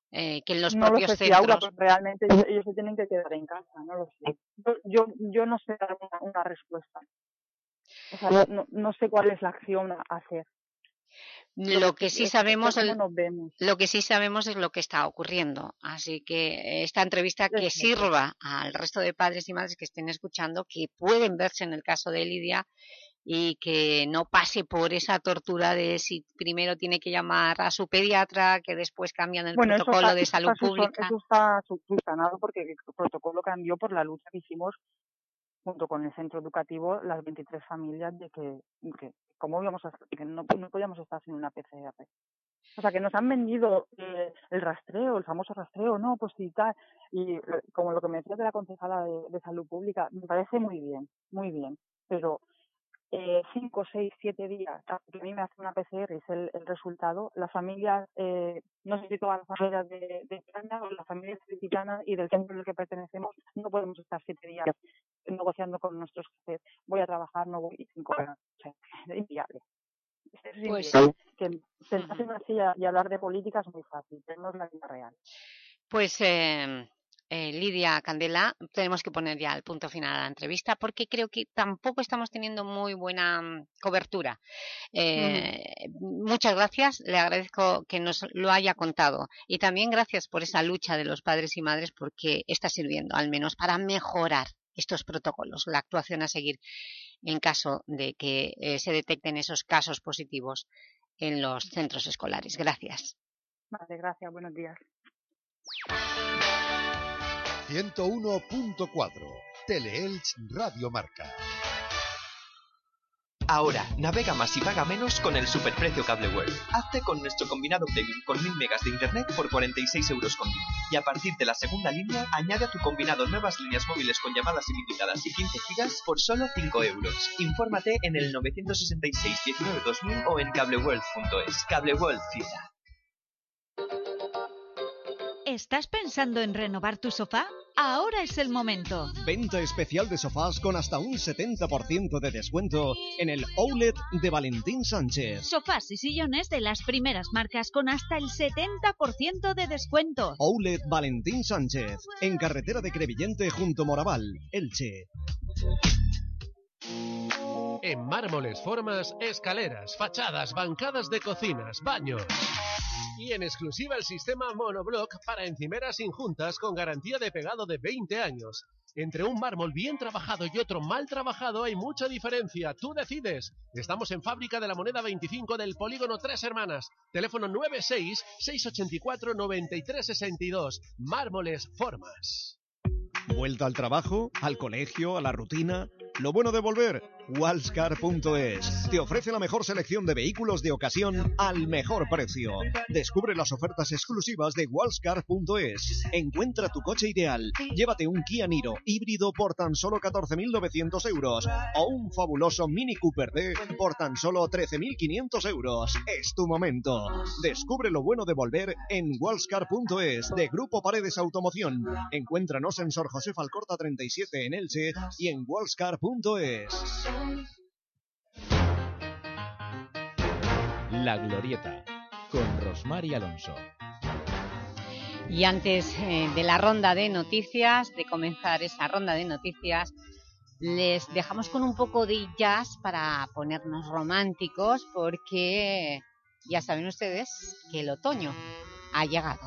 que en los No lo propios sé si Aura, centros. pues realmente ellos se tienen que quedar en casa, no lo sé. Yo no sé dar una respuesta. O sea, no sé cuál es la acción a hacer. Lo que sí sabemos, ¿Cómo nos vemos? lo que sí sabemos es lo que está ocurriendo. Así que esta entrevista que sirva al resto de padres y madres que estén escuchando, que pueden verse en el caso de Lidia, y que no pase por esa tortura de si primero tiene que llamar a su pediatra, que después cambian el protocolo de salud pública. Eso está subsanado porque el protocolo cambió por la lucha que hicimos junto con el centro educativo, las 23 familias, de que cómo íbamos a, que no podíamos estar sin una PCR. O sea, que nos han vendido el rastreo, el famoso rastreo, no, pues sí, tal. Y como lo que me decías de la concejala de salud pública, me parece muy bien, pero 5, 6, 7 días, que a mí me hace una PCR y es el resultado, las familias, no sé si todas las familias de España o las familias cristianas y del centro al que pertenecemos, no podemos estar 7 días negociando con nuestros jefes, voy a trabajar, no voy 5 horas, o sea, es inviable. Es inviable. Que sentarse en una silla y hablar de política es muy fácil, pero no es la vida real. Pues Lidia Candela, tenemos que poner ya el punto final a la entrevista porque creo que tampoco estamos teniendo muy buena cobertura. Muchas gracias, le agradezco que nos lo haya contado y también gracias por esa lucha de los padres y madres porque está sirviendo al menos para mejorar estos protocolos, la actuación a seguir en caso de que se detecten esos casos positivos en los centros escolares. Gracias. Vale, gracias, buenos días. 101.4 Teleelch Radio Marca. Ahora, navega más y paga menos con el superprecio Cable World. Hazte con nuestro combinado premium con 1000 megas de internet por 46 euros con IVA. Y a partir de la segunda línea, añade a tu combinado nuevas líneas móviles con llamadas ilimitadas y 15 gigas por solo 5 euros. Infórmate en el 966 19 2000 o en cableworld.es. Cable World Fibra. ¿Estás pensando en renovar tu sofá? Ahora es el momento. Venta especial de sofás con hasta un 70% de descuento en el Outlet de Valentín Sánchez. Sofás y sillones de las primeras marcas con hasta el 70% de descuento. Outlet Valentín Sánchez, en carretera de Crevillente junto Moraval, Elche. En mármoles, formas, escaleras, fachadas, bancadas de cocinas, baños. Y en exclusiva el sistema monoblock para encimeras sin juntas con garantía de pegado de 20 años. Entre un mármol bien trabajado y otro mal trabajado hay mucha diferencia. Tú decides. Estamos en Fábrica de la Moneda 25 del Polígono Tres Hermanas. Teléfono 96-684-9362. Mármoles Formas. ¿Vuelta al trabajo? ¿Al colegio? ¿A la rutina? Lo bueno de volver, Wallscar.es te ofrece la mejor selección de vehículos de ocasión al mejor precio. Descubre las ofertas exclusivas de Wallscar.es. Encuentra tu coche ideal. Llévate un Kia Niro híbrido por tan solo 14.900 euros o un fabuloso Mini Cooper D por tan solo 13.500 euros. Es tu momento. Descubre lo bueno de volver en Wallscar.es de Grupo Paredes Automoción. Encuéntranos en Sor José Falcorta 37 en Elche y en Wallscar.es. La Glorieta, con Rosmar y Alonso. Y antes de la ronda de noticias, de comenzar esa ronda de noticias, les dejamos con un poco de jazz para ponernos románticos, porque ya saben ustedes que el otoño ha llegado.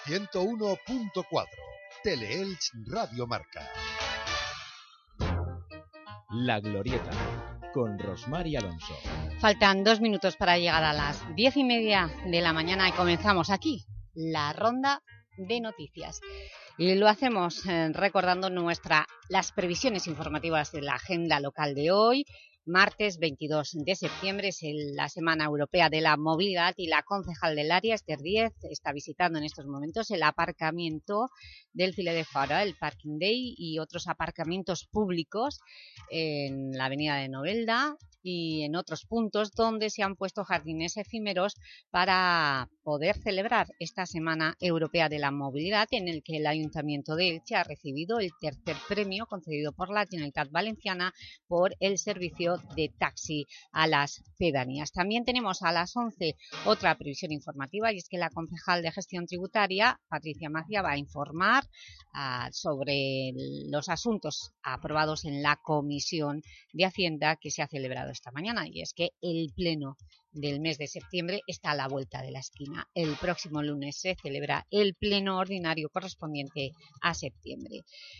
101.4. Teleelch Radio Marca. La Glorieta, con Rosmar y Alonso. Faltan 2 minutos para llegar a las 10:30 de la mañana y comenzamos aquí la ronda de noticias. Y lo hacemos recordando las previsiones informativas de la agenda local de hoy. Martes 22 de septiembre es la Semana Europea de la Movilidad y la concejal del área, Esther Díez, está visitando en estos momentos el aparcamiento del File de Fora, el Parking Day y otros aparcamientos públicos en la avenida de Novelda y en otros puntos donde se han puesto jardines efímeros para poder celebrar esta Semana Europea de la Movilidad, en el que el Ayuntamiento de Elche ha recibido el tercer premio concedido por la Generalitat Valenciana por el servicio de taxi a las pedanías. También tenemos a las 11 otra previsión informativa, y es que la concejal de Gestión Tributaria, Patricia Macia, va a informar sobre los asuntos aprobados en la Comisión de Hacienda que se ha celebrado esta mañana, y es que el pleno del mes de septiembre está a la vuelta de la esquina. El próximo lunes se celebra el pleno ordinario correspondiente a septiembre.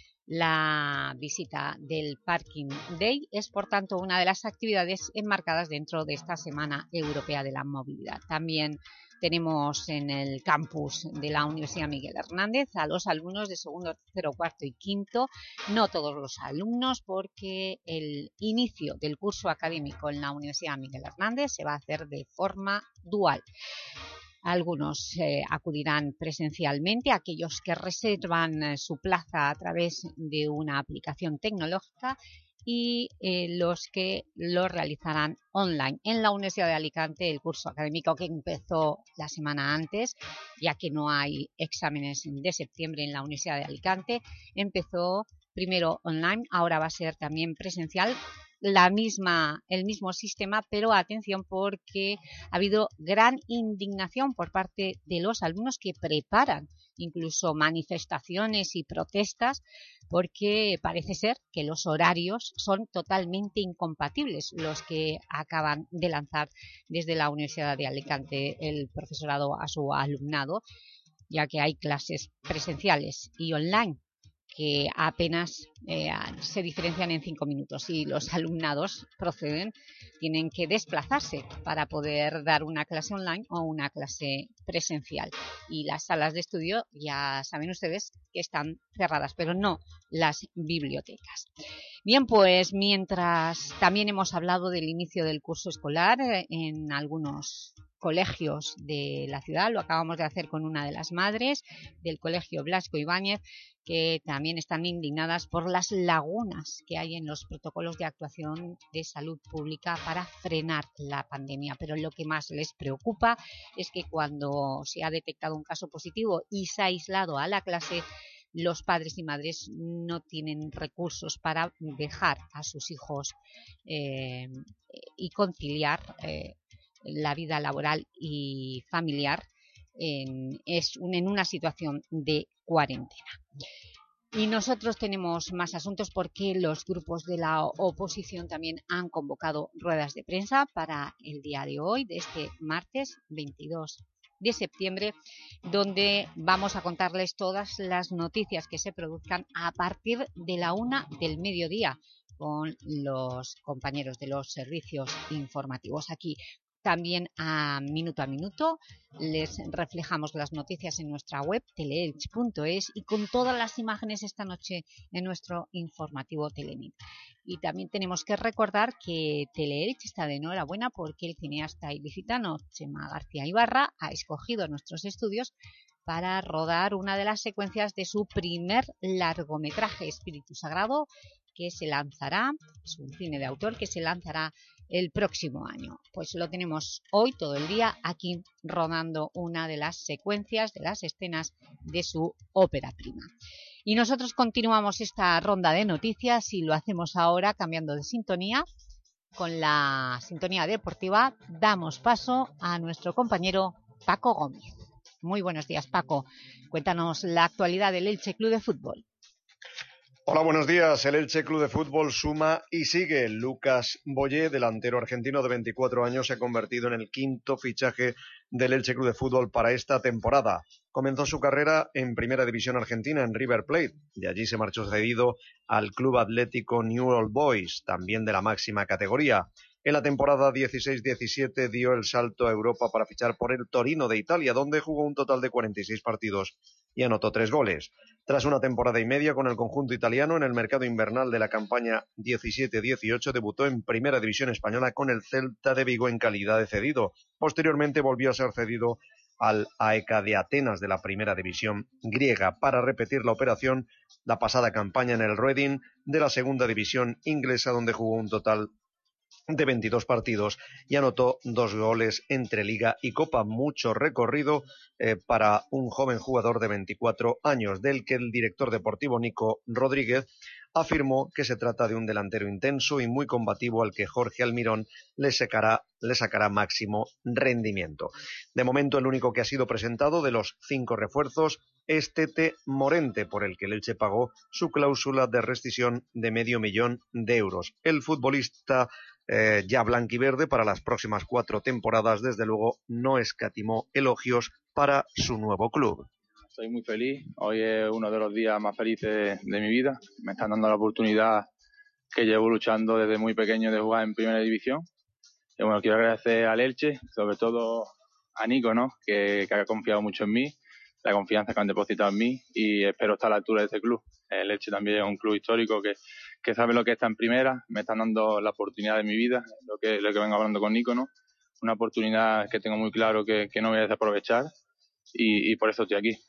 La visita del Parking Day es, por tanto, una de las actividades enmarcadas dentro de esta Semana Europea de la Movilidad. También tenemos en el campus de la Universidad Miguel Hernández a los alumnos de segundo, tercero, cuarto y quinto. No todos los alumnos, porque el inicio del curso académico en la Universidad Miguel Hernández se va a hacer de forma dual. Algunos acudirán presencialmente, aquellos que reservan su plaza a través de una aplicación tecnológica, y los que lo realizarán online. En la Universidad de Alicante, el curso académico que empezó la semana antes, ya que no hay exámenes de septiembre en la Universidad de Alicante, empezó primero online, ahora va a ser también presencial. El mismo sistema, pero atención, porque ha habido gran indignación por parte de los alumnos que preparan incluso manifestaciones y protestas, porque parece ser que los horarios son totalmente incompatibles, los que acaban de lanzar desde la Universidad de Alicante el profesorado a su alumnado, ya que hay clases presenciales y online que apenas se diferencian en 5 minutos, y los alumnados tienen que desplazarse para poder dar una clase online o una clase presencial. Y las salas de estudio, ya saben ustedes que están cerradas, pero no las bibliotecas. Bien, pues mientras también hemos hablado del inicio del curso escolar en algunos colegios de la ciudad. Lo acabamos de hacer con una de las madres del colegio Blasco Ibáñez, que también están indignadas por las lagunas que hay en los protocolos de actuación de salud pública para frenar la pandemia. Pero lo que más les preocupa es que cuando se ha detectado un caso positivo y se ha aislado a la clase, los padres y madres no tienen recursos para dejar a sus hijos y conciliar la vida laboral y familiar en una situación de cuarentena. Y nosotros tenemos más asuntos, porque los grupos de la oposición también han convocado ruedas de prensa para el día de hoy, de este martes 22 de septiembre, donde vamos a contarles todas las noticias que se produzcan a partir de la 1 del mediodía con los compañeros de los servicios informativos aquí. También a minuto les reflejamos las noticias en nuestra web teleelch.es, y con todas las imágenes esta noche en nuestro informativo Telenit. Y también tenemos que recordar que Teleelch está de enhorabuena, porque el cineasta ilicitano Chema García Ibarra ha escogido nuestros estudios para rodar una de las secuencias de su primer largometraje, Espíritu Sagrado, que se lanzará, es un cine de autor que se lanzará el próximo año. Pues lo tenemos hoy todo el día aquí rodando una de las secuencias, de las escenas de su ópera prima. Y nosotros continuamos esta ronda de noticias, y lo hacemos ahora cambiando de sintonía. Con la sintonía deportiva damos paso a nuestro compañero Paco Gómez. Muy buenos días, Paco. Cuéntanos la actualidad del Elche Club de Fútbol. Hola, buenos días. El Elche Club de Fútbol suma y sigue. Lucas Boyé, delantero argentino de 24 años, se ha convertido en el quinto fichaje del Elche Club de Fútbol para esta temporada. Comenzó su carrera en Primera División Argentina en River Plate. De allí se marchó cedido al Club Atlético New Old Boys, también de la máxima categoría. En la temporada 16-17 dio el salto a Europa para fichar por el Torino de Italia, donde jugó un total de 46 partidos y anotó 3 goles. Tras una temporada y media con el conjunto italiano, en el mercado invernal de la campaña 17-18 debutó en Primera División Española con el Celta de Vigo en calidad de cedido. Posteriormente volvió a ser cedido al AEK de Atenas de la Primera División griega para repetir la operación la pasada campaña en el Reading de la Segunda División inglesa, donde jugó un total de 22 partidos y anotó 2 goles entre Liga y Copa. Mucho recorrido para un joven jugador de 24 años, del que el director deportivo Nico Rodríguez afirmó que se trata de un delantero intenso y muy combativo al que Jorge Almirón le sacará máximo rendimiento. De momento, el único que ha sido presentado de los 5 refuerzos es Tete Morente, por el que el Elche pagó su cláusula de rescisión de €500,000. El futbolista ya blanquiverde para las próximas 4 temporadas, desde luego no escatimó elogios para su nuevo club. Estoy muy feliz, hoy es uno de los días más felices de mi vida. Me están dando la oportunidad que llevo luchando desde muy pequeño de jugar en Primera División. Y bueno, quiero agradecer al Elche, sobre todo a Nico, ¿no? que ha confiado mucho en mí, la confianza que han depositado en mí, y espero estar a la altura de este club. El Elche también es un club histórico que sabe lo que está en primera. Me están dando la oportunidad de mi vida, lo que vengo hablando con Nico, ¿no? Una oportunidad que tengo muy claro que no voy a desaprovechar, y por eso estoy aquí.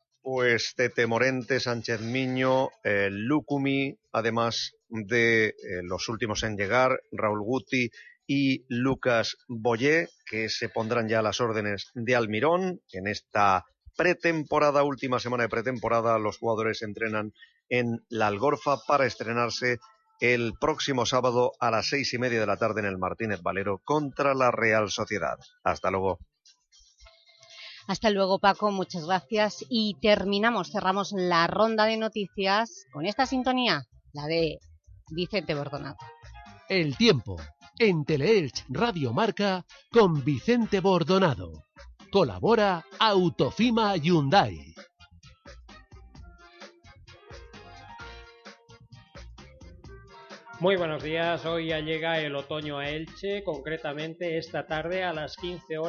Pues Tete Morente, Sánchez Miño, Lucumi, además de los últimos en llegar, Raúl Guti y Lucas Boyé, que se pondrán ya a las órdenes de Almirón. En esta pretemporada, última semana de pretemporada, los jugadores entrenan en la Algorfa para estrenarse el próximo sábado a las 6:30 de la tarde en el Martínez Valero contra la Real Sociedad. Hasta luego. Hasta luego, Paco, muchas gracias. Y cerramos la ronda de noticias con esta sintonía, la de Vicente Bordonado. El tiempo, en Teleelch Radio Marca, con Vicente Bordonado. Colabora Autofima Hyundai. Muy buenos días, hoy ya llega el otoño a Elche, concretamente esta tarde a las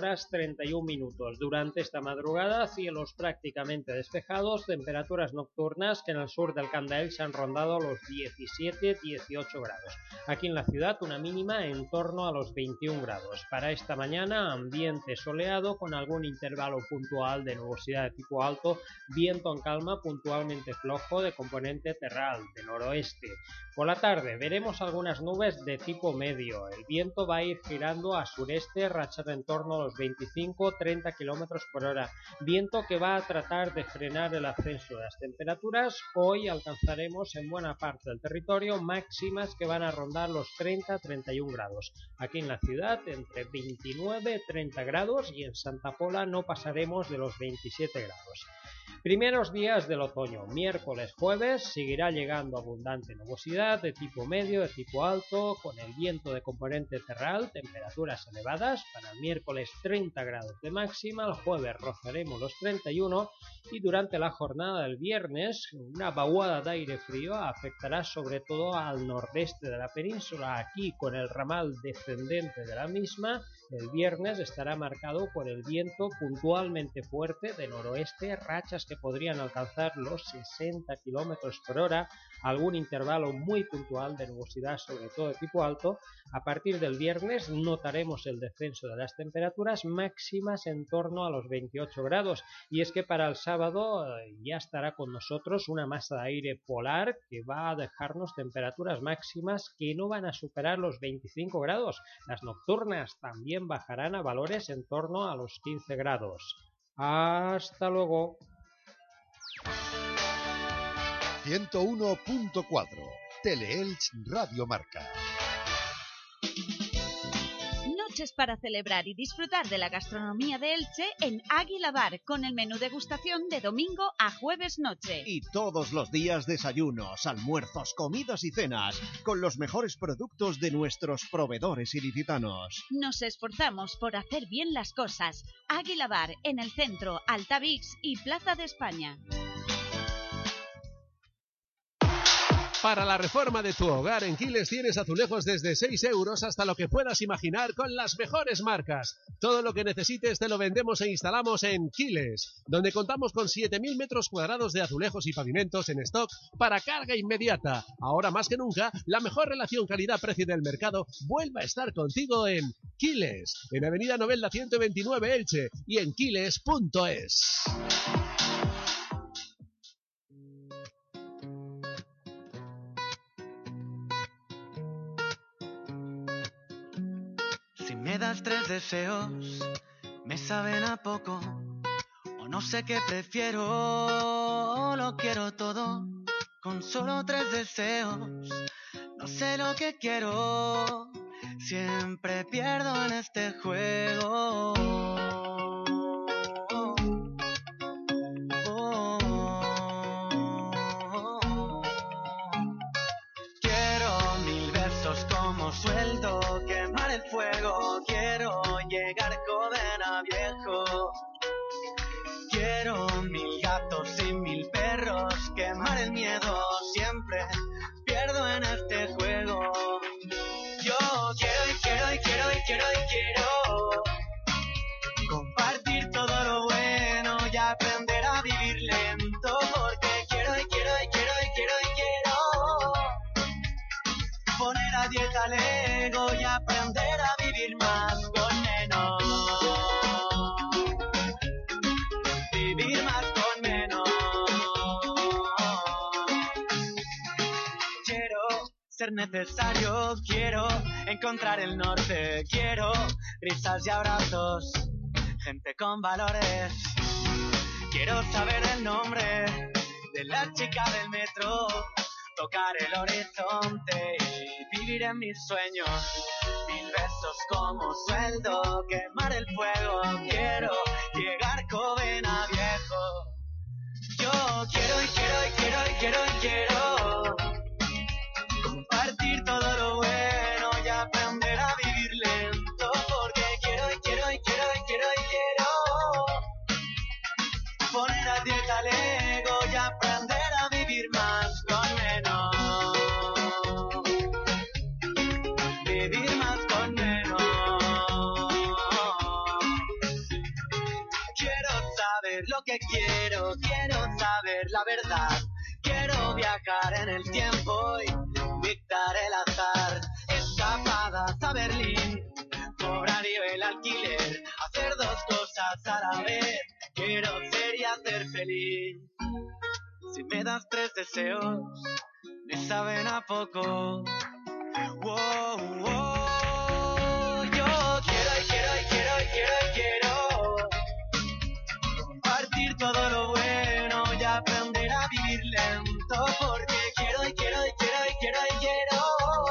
15:31. Durante esta madrugada, cielos prácticamente despejados, temperaturas nocturnas que en el sur del Camp de Elche han rondado los 17-18 grados. Aquí en la ciudad una mínima en torno a los 21 grados. Para esta mañana, ambiente soleado con algún intervalo puntual de nubosidad de tipo alto, viento en calma puntualmente flojo de componente terral, de noroeste. Por la tarde veremos algunas nubes de tipo medio. El viento va a ir girando a sureste, rachas en torno a los 25-30 km por hora. Viento que va a tratar de frenar el ascenso de las temperaturas. Hoy alcanzaremos en buena parte del territorio máximas que van a rondar los 30-31 grados. Aquí en la ciudad entre 29-30 grados y en Santa Pola no pasaremos de los 27 grados. Primeros días del otoño, miércoles, jueves, seguirá llegando abundante nubosidad de tipo medio, de tipo alto, con el viento de componente terral, temperaturas elevadas. Para el miércoles 30 grados de máxima, el jueves rozaremos los 31 y durante la jornada del viernes una vaguada de aire frío afectará sobre todo al nordeste de la península. Aquí, con el ramal descendente de la misma, el viernes estará marcado por el viento puntualmente fuerte de noroeste, rachas que podrían alcanzar los 60 km por hora, algún intervalo muy puntual de nubosidad, sobre todo de tipo alto. A partir del viernes notaremos el descenso de las temperaturas máximas en torno a los 28 grados. Y es que para el sábado ya estará con nosotros una masa de aire polar que va a dejarnos temperaturas máximas que no van a superar los 25 grados. Las nocturnas también bajarán a valores en torno a los 15 grados. Hasta luego. 101.4 Teleelch Radio Marca. Noches para celebrar y disfrutar de la gastronomía de Elche en Águila Bar, con el menú degustación de domingo a jueves noche. Y todos los días desayunos, almuerzos, comidas y cenas, con los mejores productos de nuestros proveedores ilicitanos. Nos esforzamos por hacer bien las cosas. Águila Bar, en el centro, Altavix y Plaza de España. Para la reforma de tu hogar en Quiles tienes azulejos desde 6 euros hasta lo que puedas imaginar con las mejores marcas. Todo lo que necesites te lo vendemos e instalamos en Quiles, donde contamos con 7.000 metros cuadrados de azulejos y pavimentos en stock para carga inmediata. Ahora más que nunca, la mejor relación calidad-precio del mercado vuelve a estar contigo en Quiles, en Avenida Novelda 129 Elche y en quiles.es. Me das 3 deseos, me saben a poco, o no sé qué prefiero, lo quiero todo, con solo 3 deseos, no sé lo que quiero, siempre pierdo en este juego. Quiero 1000 besos como sueldo, quemar el fuego, quiero llegar joven a viejo. Quiero 1000 gatos y 1000 perros, quemar el miedo, siempre pierdo en este juego. Yo quiero y quiero y quiero y quiero y quiero compartir todo lo bueno y aprender a vivir lento, porque quiero y quiero y quiero y quiero y quiero poner a dieta el ego y aprender a vivir más con menos. Vivir más con menos. Quiero ser necesario, quiero encontrar el norte, quiero risas y abrazos, gente con valores. Quiero saber el nombre de la chica del metro, tocar el horizonte y vivir en mis sueños. 1000 besos como sueldo, quemar el fuego, quiero llegar joven a viejo. Yo quiero y quiero y quiero y quiero y quiero compartir todo lo bueno y aprender a vivir lento, porque quiero y quiero y quiero y quiero y quiero poner a dieta el ego y aprender a vivir más con menos. Vivir más con menos. Quiero saber lo que quiero saber la verdad. Quiero viajar en el tiempo y dictar el azar. Escapadas a Berlín, cobrar y el alquiler, hacer 2 cosas a la vez. Quiero ser y hacer feliz. Si me das 3 deseos, me saben a poco. Wow, wow. Yo quiero y quiero y quiero y quiero y quiero compartir todo lo bueno y aprender a vivir lento, porque quiero y quiero y quiero y quiero y quiero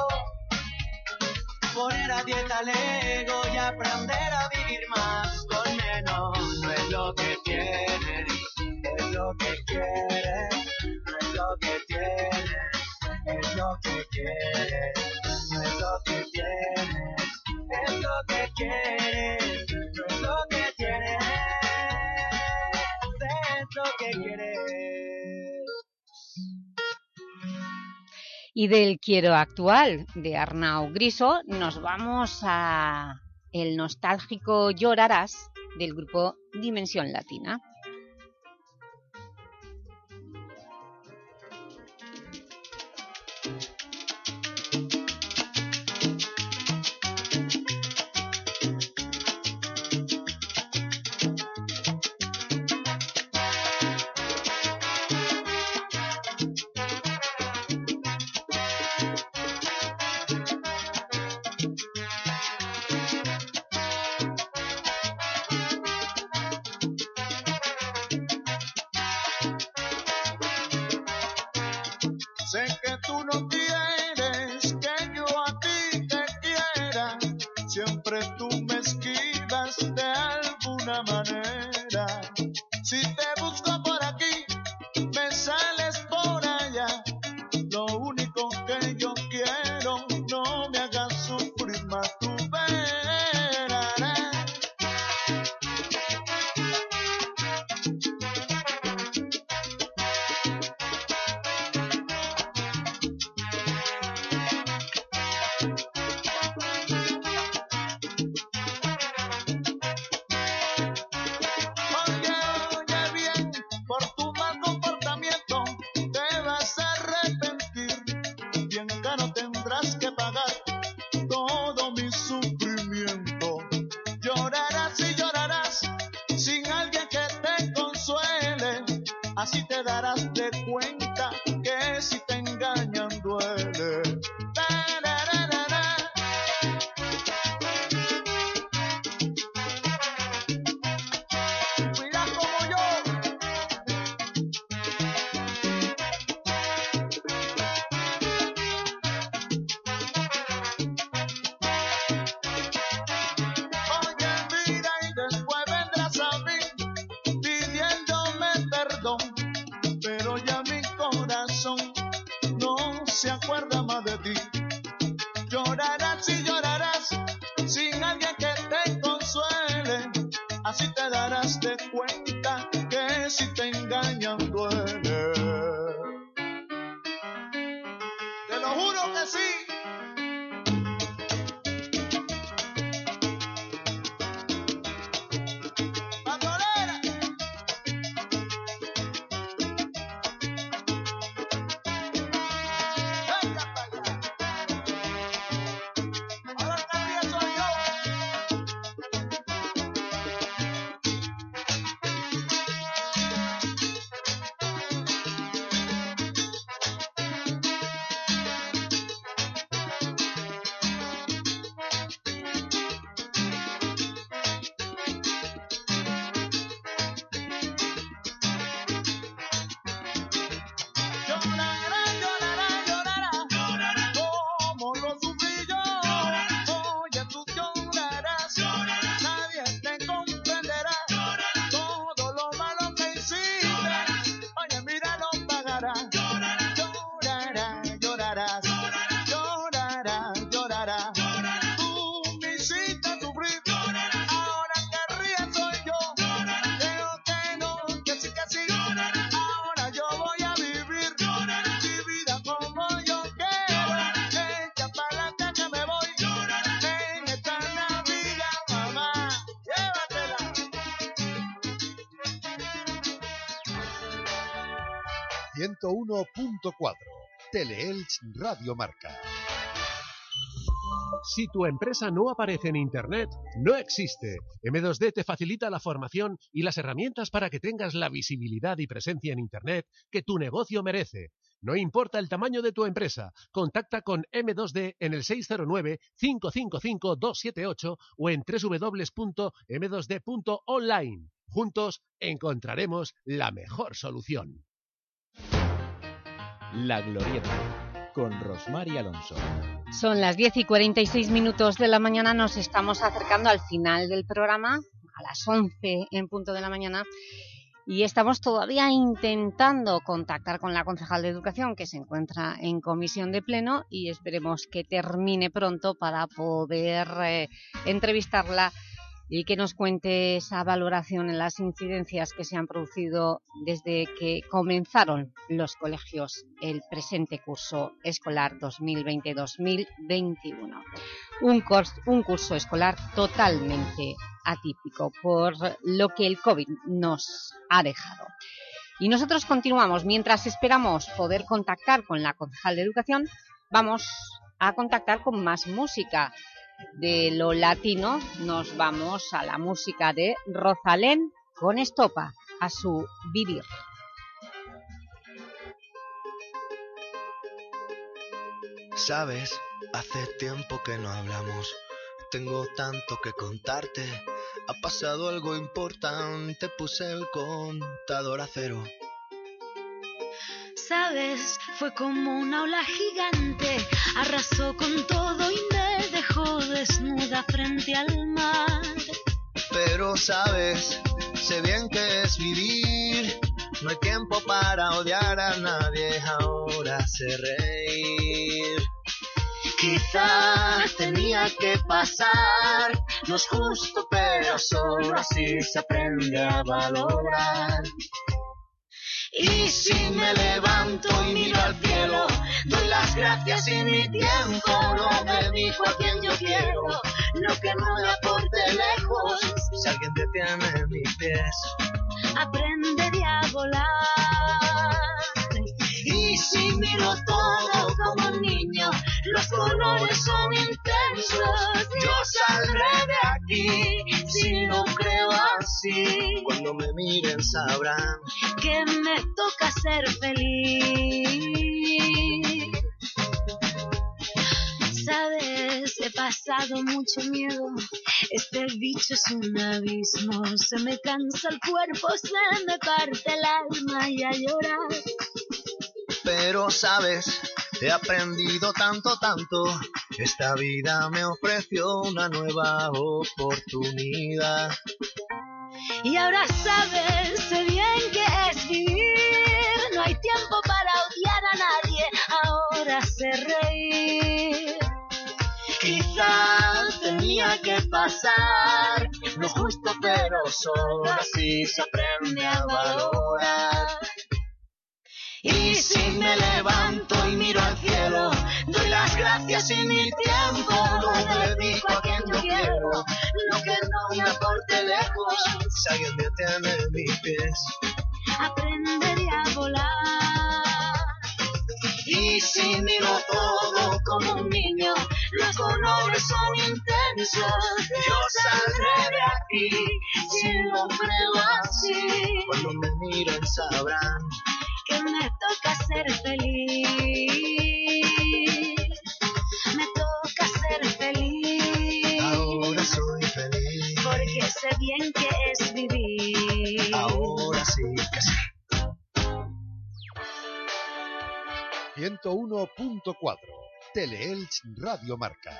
poner a dieta el ego y aprender a vivir más con menos. No es lo que tienes, es lo que quieres. No es lo que tienes, es lo que quieres. No es lo que tienes, es lo que quieres. No es lo que tienes, es lo que quieres. Y del quiero actual de Arnau Griso nos vamos a el nostálgico Llorarás del grupo Dimensión Latina. Sé que tú no quieres que yo a ti te quiera, siempre tú se acuerda más de ti. Llorarás y llorarás sin alguien que te consuele. Así te darás de cuenta que si te engañan duele. Te lo juro que sí. Teleelch Radio Marca. Si tu empresa no aparece en Internet, no existe. M2D te facilita la formación y las herramientas para que tengas la visibilidad y presencia en Internet que tu negocio merece. No importa el tamaño de tu empresa, contacta con M2D en el 609-555-278 o en www.m2d.online. Juntos encontraremos la mejor solución. La Glorieta, con Rosmar y Alonso. Son las 10:46 de la mañana, nos estamos acercando al final del programa, a las 11 en punto de la mañana, y estamos todavía intentando contactar con la concejal de Educación, que se encuentra en comisión de pleno, y esperemos que termine pronto para poder entrevistarla y que nos cuente esa valoración en las incidencias que se han producido desde que comenzaron los colegios el presente curso escolar 2020-2021. Un curso escolar totalmente atípico por lo que el COVID nos ha dejado. Y nosotros continuamos. Mientras esperamos poder contactar con la concejal de Educación, vamos a contactar con más música. De lo latino nos vamos a la música de Rosalén con Estopa, a su vivir. Sabes, hace tiempo que no hablamos, tengo tanto que contarte, ha pasado algo importante, puse el contador a cero. Sabes, fue como una ola gigante, arrasó con todo y me dejó desnuda frente al mar. Pero sabes, sé bien que es vivir, no hay tiempo para odiar a nadie, ahora sé reír. Quizás tenía que pasar, no es justo pero solo así se aprende a valorar. Y si me levanto y miro al cielo, doy las gracias y mi tiempo lo dedico a quien yo quiero, lo que no me aporte lejos. Si alguien detiene mis pies, aprenderé a volar. Y si miro todo como un niño, los colores son intensos, yo saldré de aquí. Si no creo así, cuando me miren sabrán que me toca ser feliz. Sabes, he pasado mucho miedo, este bicho es un abismo, se me cansa el cuerpo, se me parte el alma y a llorar. Pero sabes, he aprendido tanto, esta vida me ofreció una nueva oportunidad. Y ahora sabes, sé bien que es vivir, no hay tiempo para odiar a nadie, ahora hace reír. Quizás tenía que pasar, no justo pero solo así se aprende a valorar. Y si me levanto y miro al cielo, doy las gracias y mi tiempo lo dedico a quien yo quiero, lo que no me aporte lejos, si alguien detiene mis pies, aprenderé a volar. Y si miro todo como un niño, los colores son intensos, yo saldré de aquí, si lo creo así, cuando me miren sabrán que me toca ser feliz, me toca ser feliz. Ahora soy feliz, porque sé bien que es vivir. Ahora sí que sí. 101.4 Teleelch Radio Marca.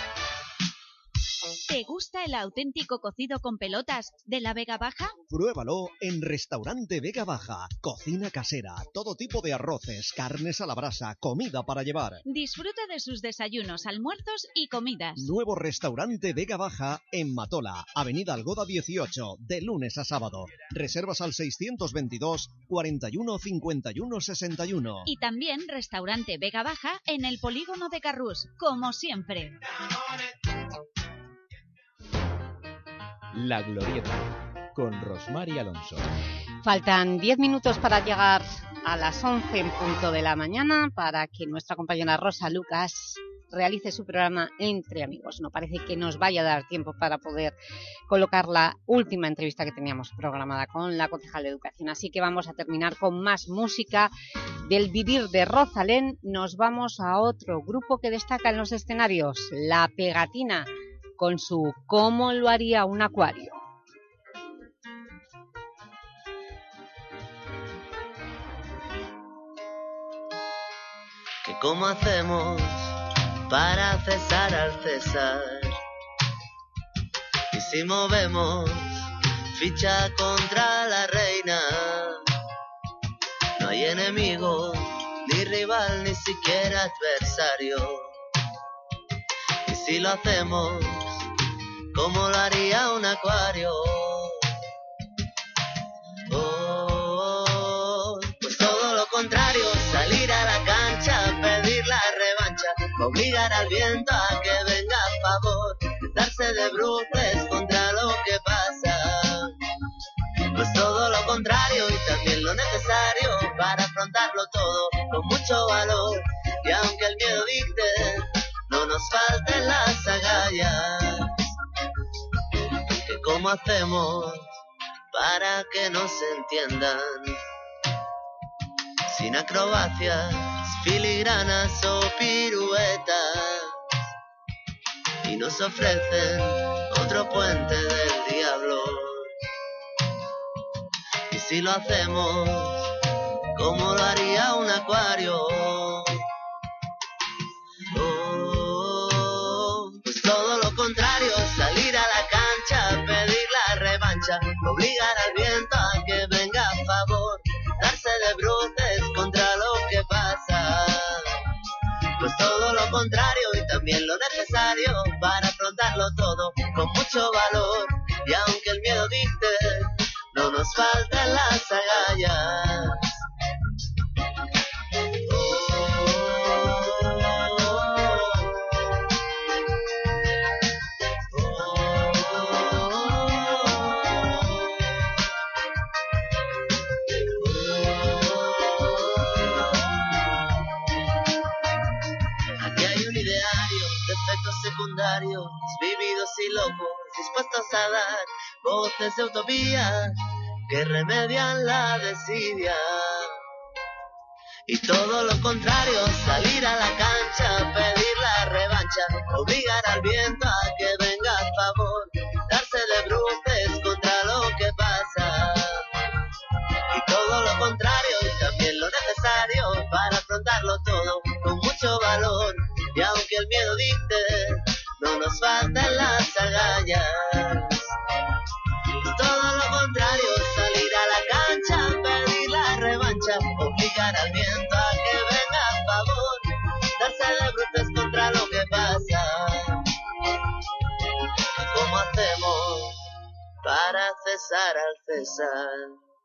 ¿Te gusta el auténtico cocido con pelotas de la Vega Baja? Pruébalo en Restaurante Vega Baja. Cocina casera, todo tipo de arroces, carnes a la brasa, comida para llevar. Disfruta de sus desayunos, almuerzos y comidas. Nuevo Restaurante Vega Baja en Matola, Avenida Algoda 18, de lunes a sábado. Reservas al 622 41 51 61. Y también Restaurante Vega Baja en el Polígono de Carrús, como siempre. La Glorieta, con Rosmar y Alonso. Faltan 10 minutos para llegar a las 11 en punto de la mañana para que nuestra compañera Rosa Lucas realice su programa Entre Amigos. No parece que nos vaya a dar tiempo para poder colocar la última entrevista que teníamos programada con la concejal de Educación, así que vamos a terminar con más música. Del vivir de Rosalén nos vamos a otro grupo que destaca en los escenarios, La Pegatina, con su ¿Cómo lo haría un acuario? ¿Que cómo hacemos para cesar al César? Y si movemos ficha contra la reina, no hay enemigo, ni rival, ni siquiera adversario. Y si lo hacemos, ¿cómo lo haría un acuario? Oh, pues todo lo contrario, salir a la cancha, pedir la revancha, obligar al viento a que venga a favor, darse de bruces contra lo que pasa. Pues todo lo contrario y también lo necesario para afrontarlo todo con mucho valor. Y aunque el miedo dicte, no nos falten las agallas. Que cómo hacemos para que nos entiendan, sin acrobacias, filigranas o piruetas, y nos ofrecen otro puente del diablo. Y si lo hacemos, ¿cómo lo haría un acuario? Oh, pues todo lo contrario, salir a la cancha, pedir la revancha, obligar al viento a que venga a favor, darse de bruces contra lo que pasa. Pues todo lo contrario y también lo necesario para afrontarlo todo con mucho valor. Y aunque el miedo dicte, no nos faltan las agallas. Secundarios, vividos y locos, dispuestos a dar voces de utopía que remedian la desidia. Y todo lo contrario, salir a la cancha, pedir la revancha, obligar al viento a que venga a favor, darse de bruces contra lo que pasa. Y todo lo contrario y también lo necesario para afrontarlo todo con mucho valor. Y aunque el miedo dicte, no nos faltan las agallas. Todo lo contrario, salir a la cancha, pedir la revancha, obligar al viento a que venga a favor, César al César.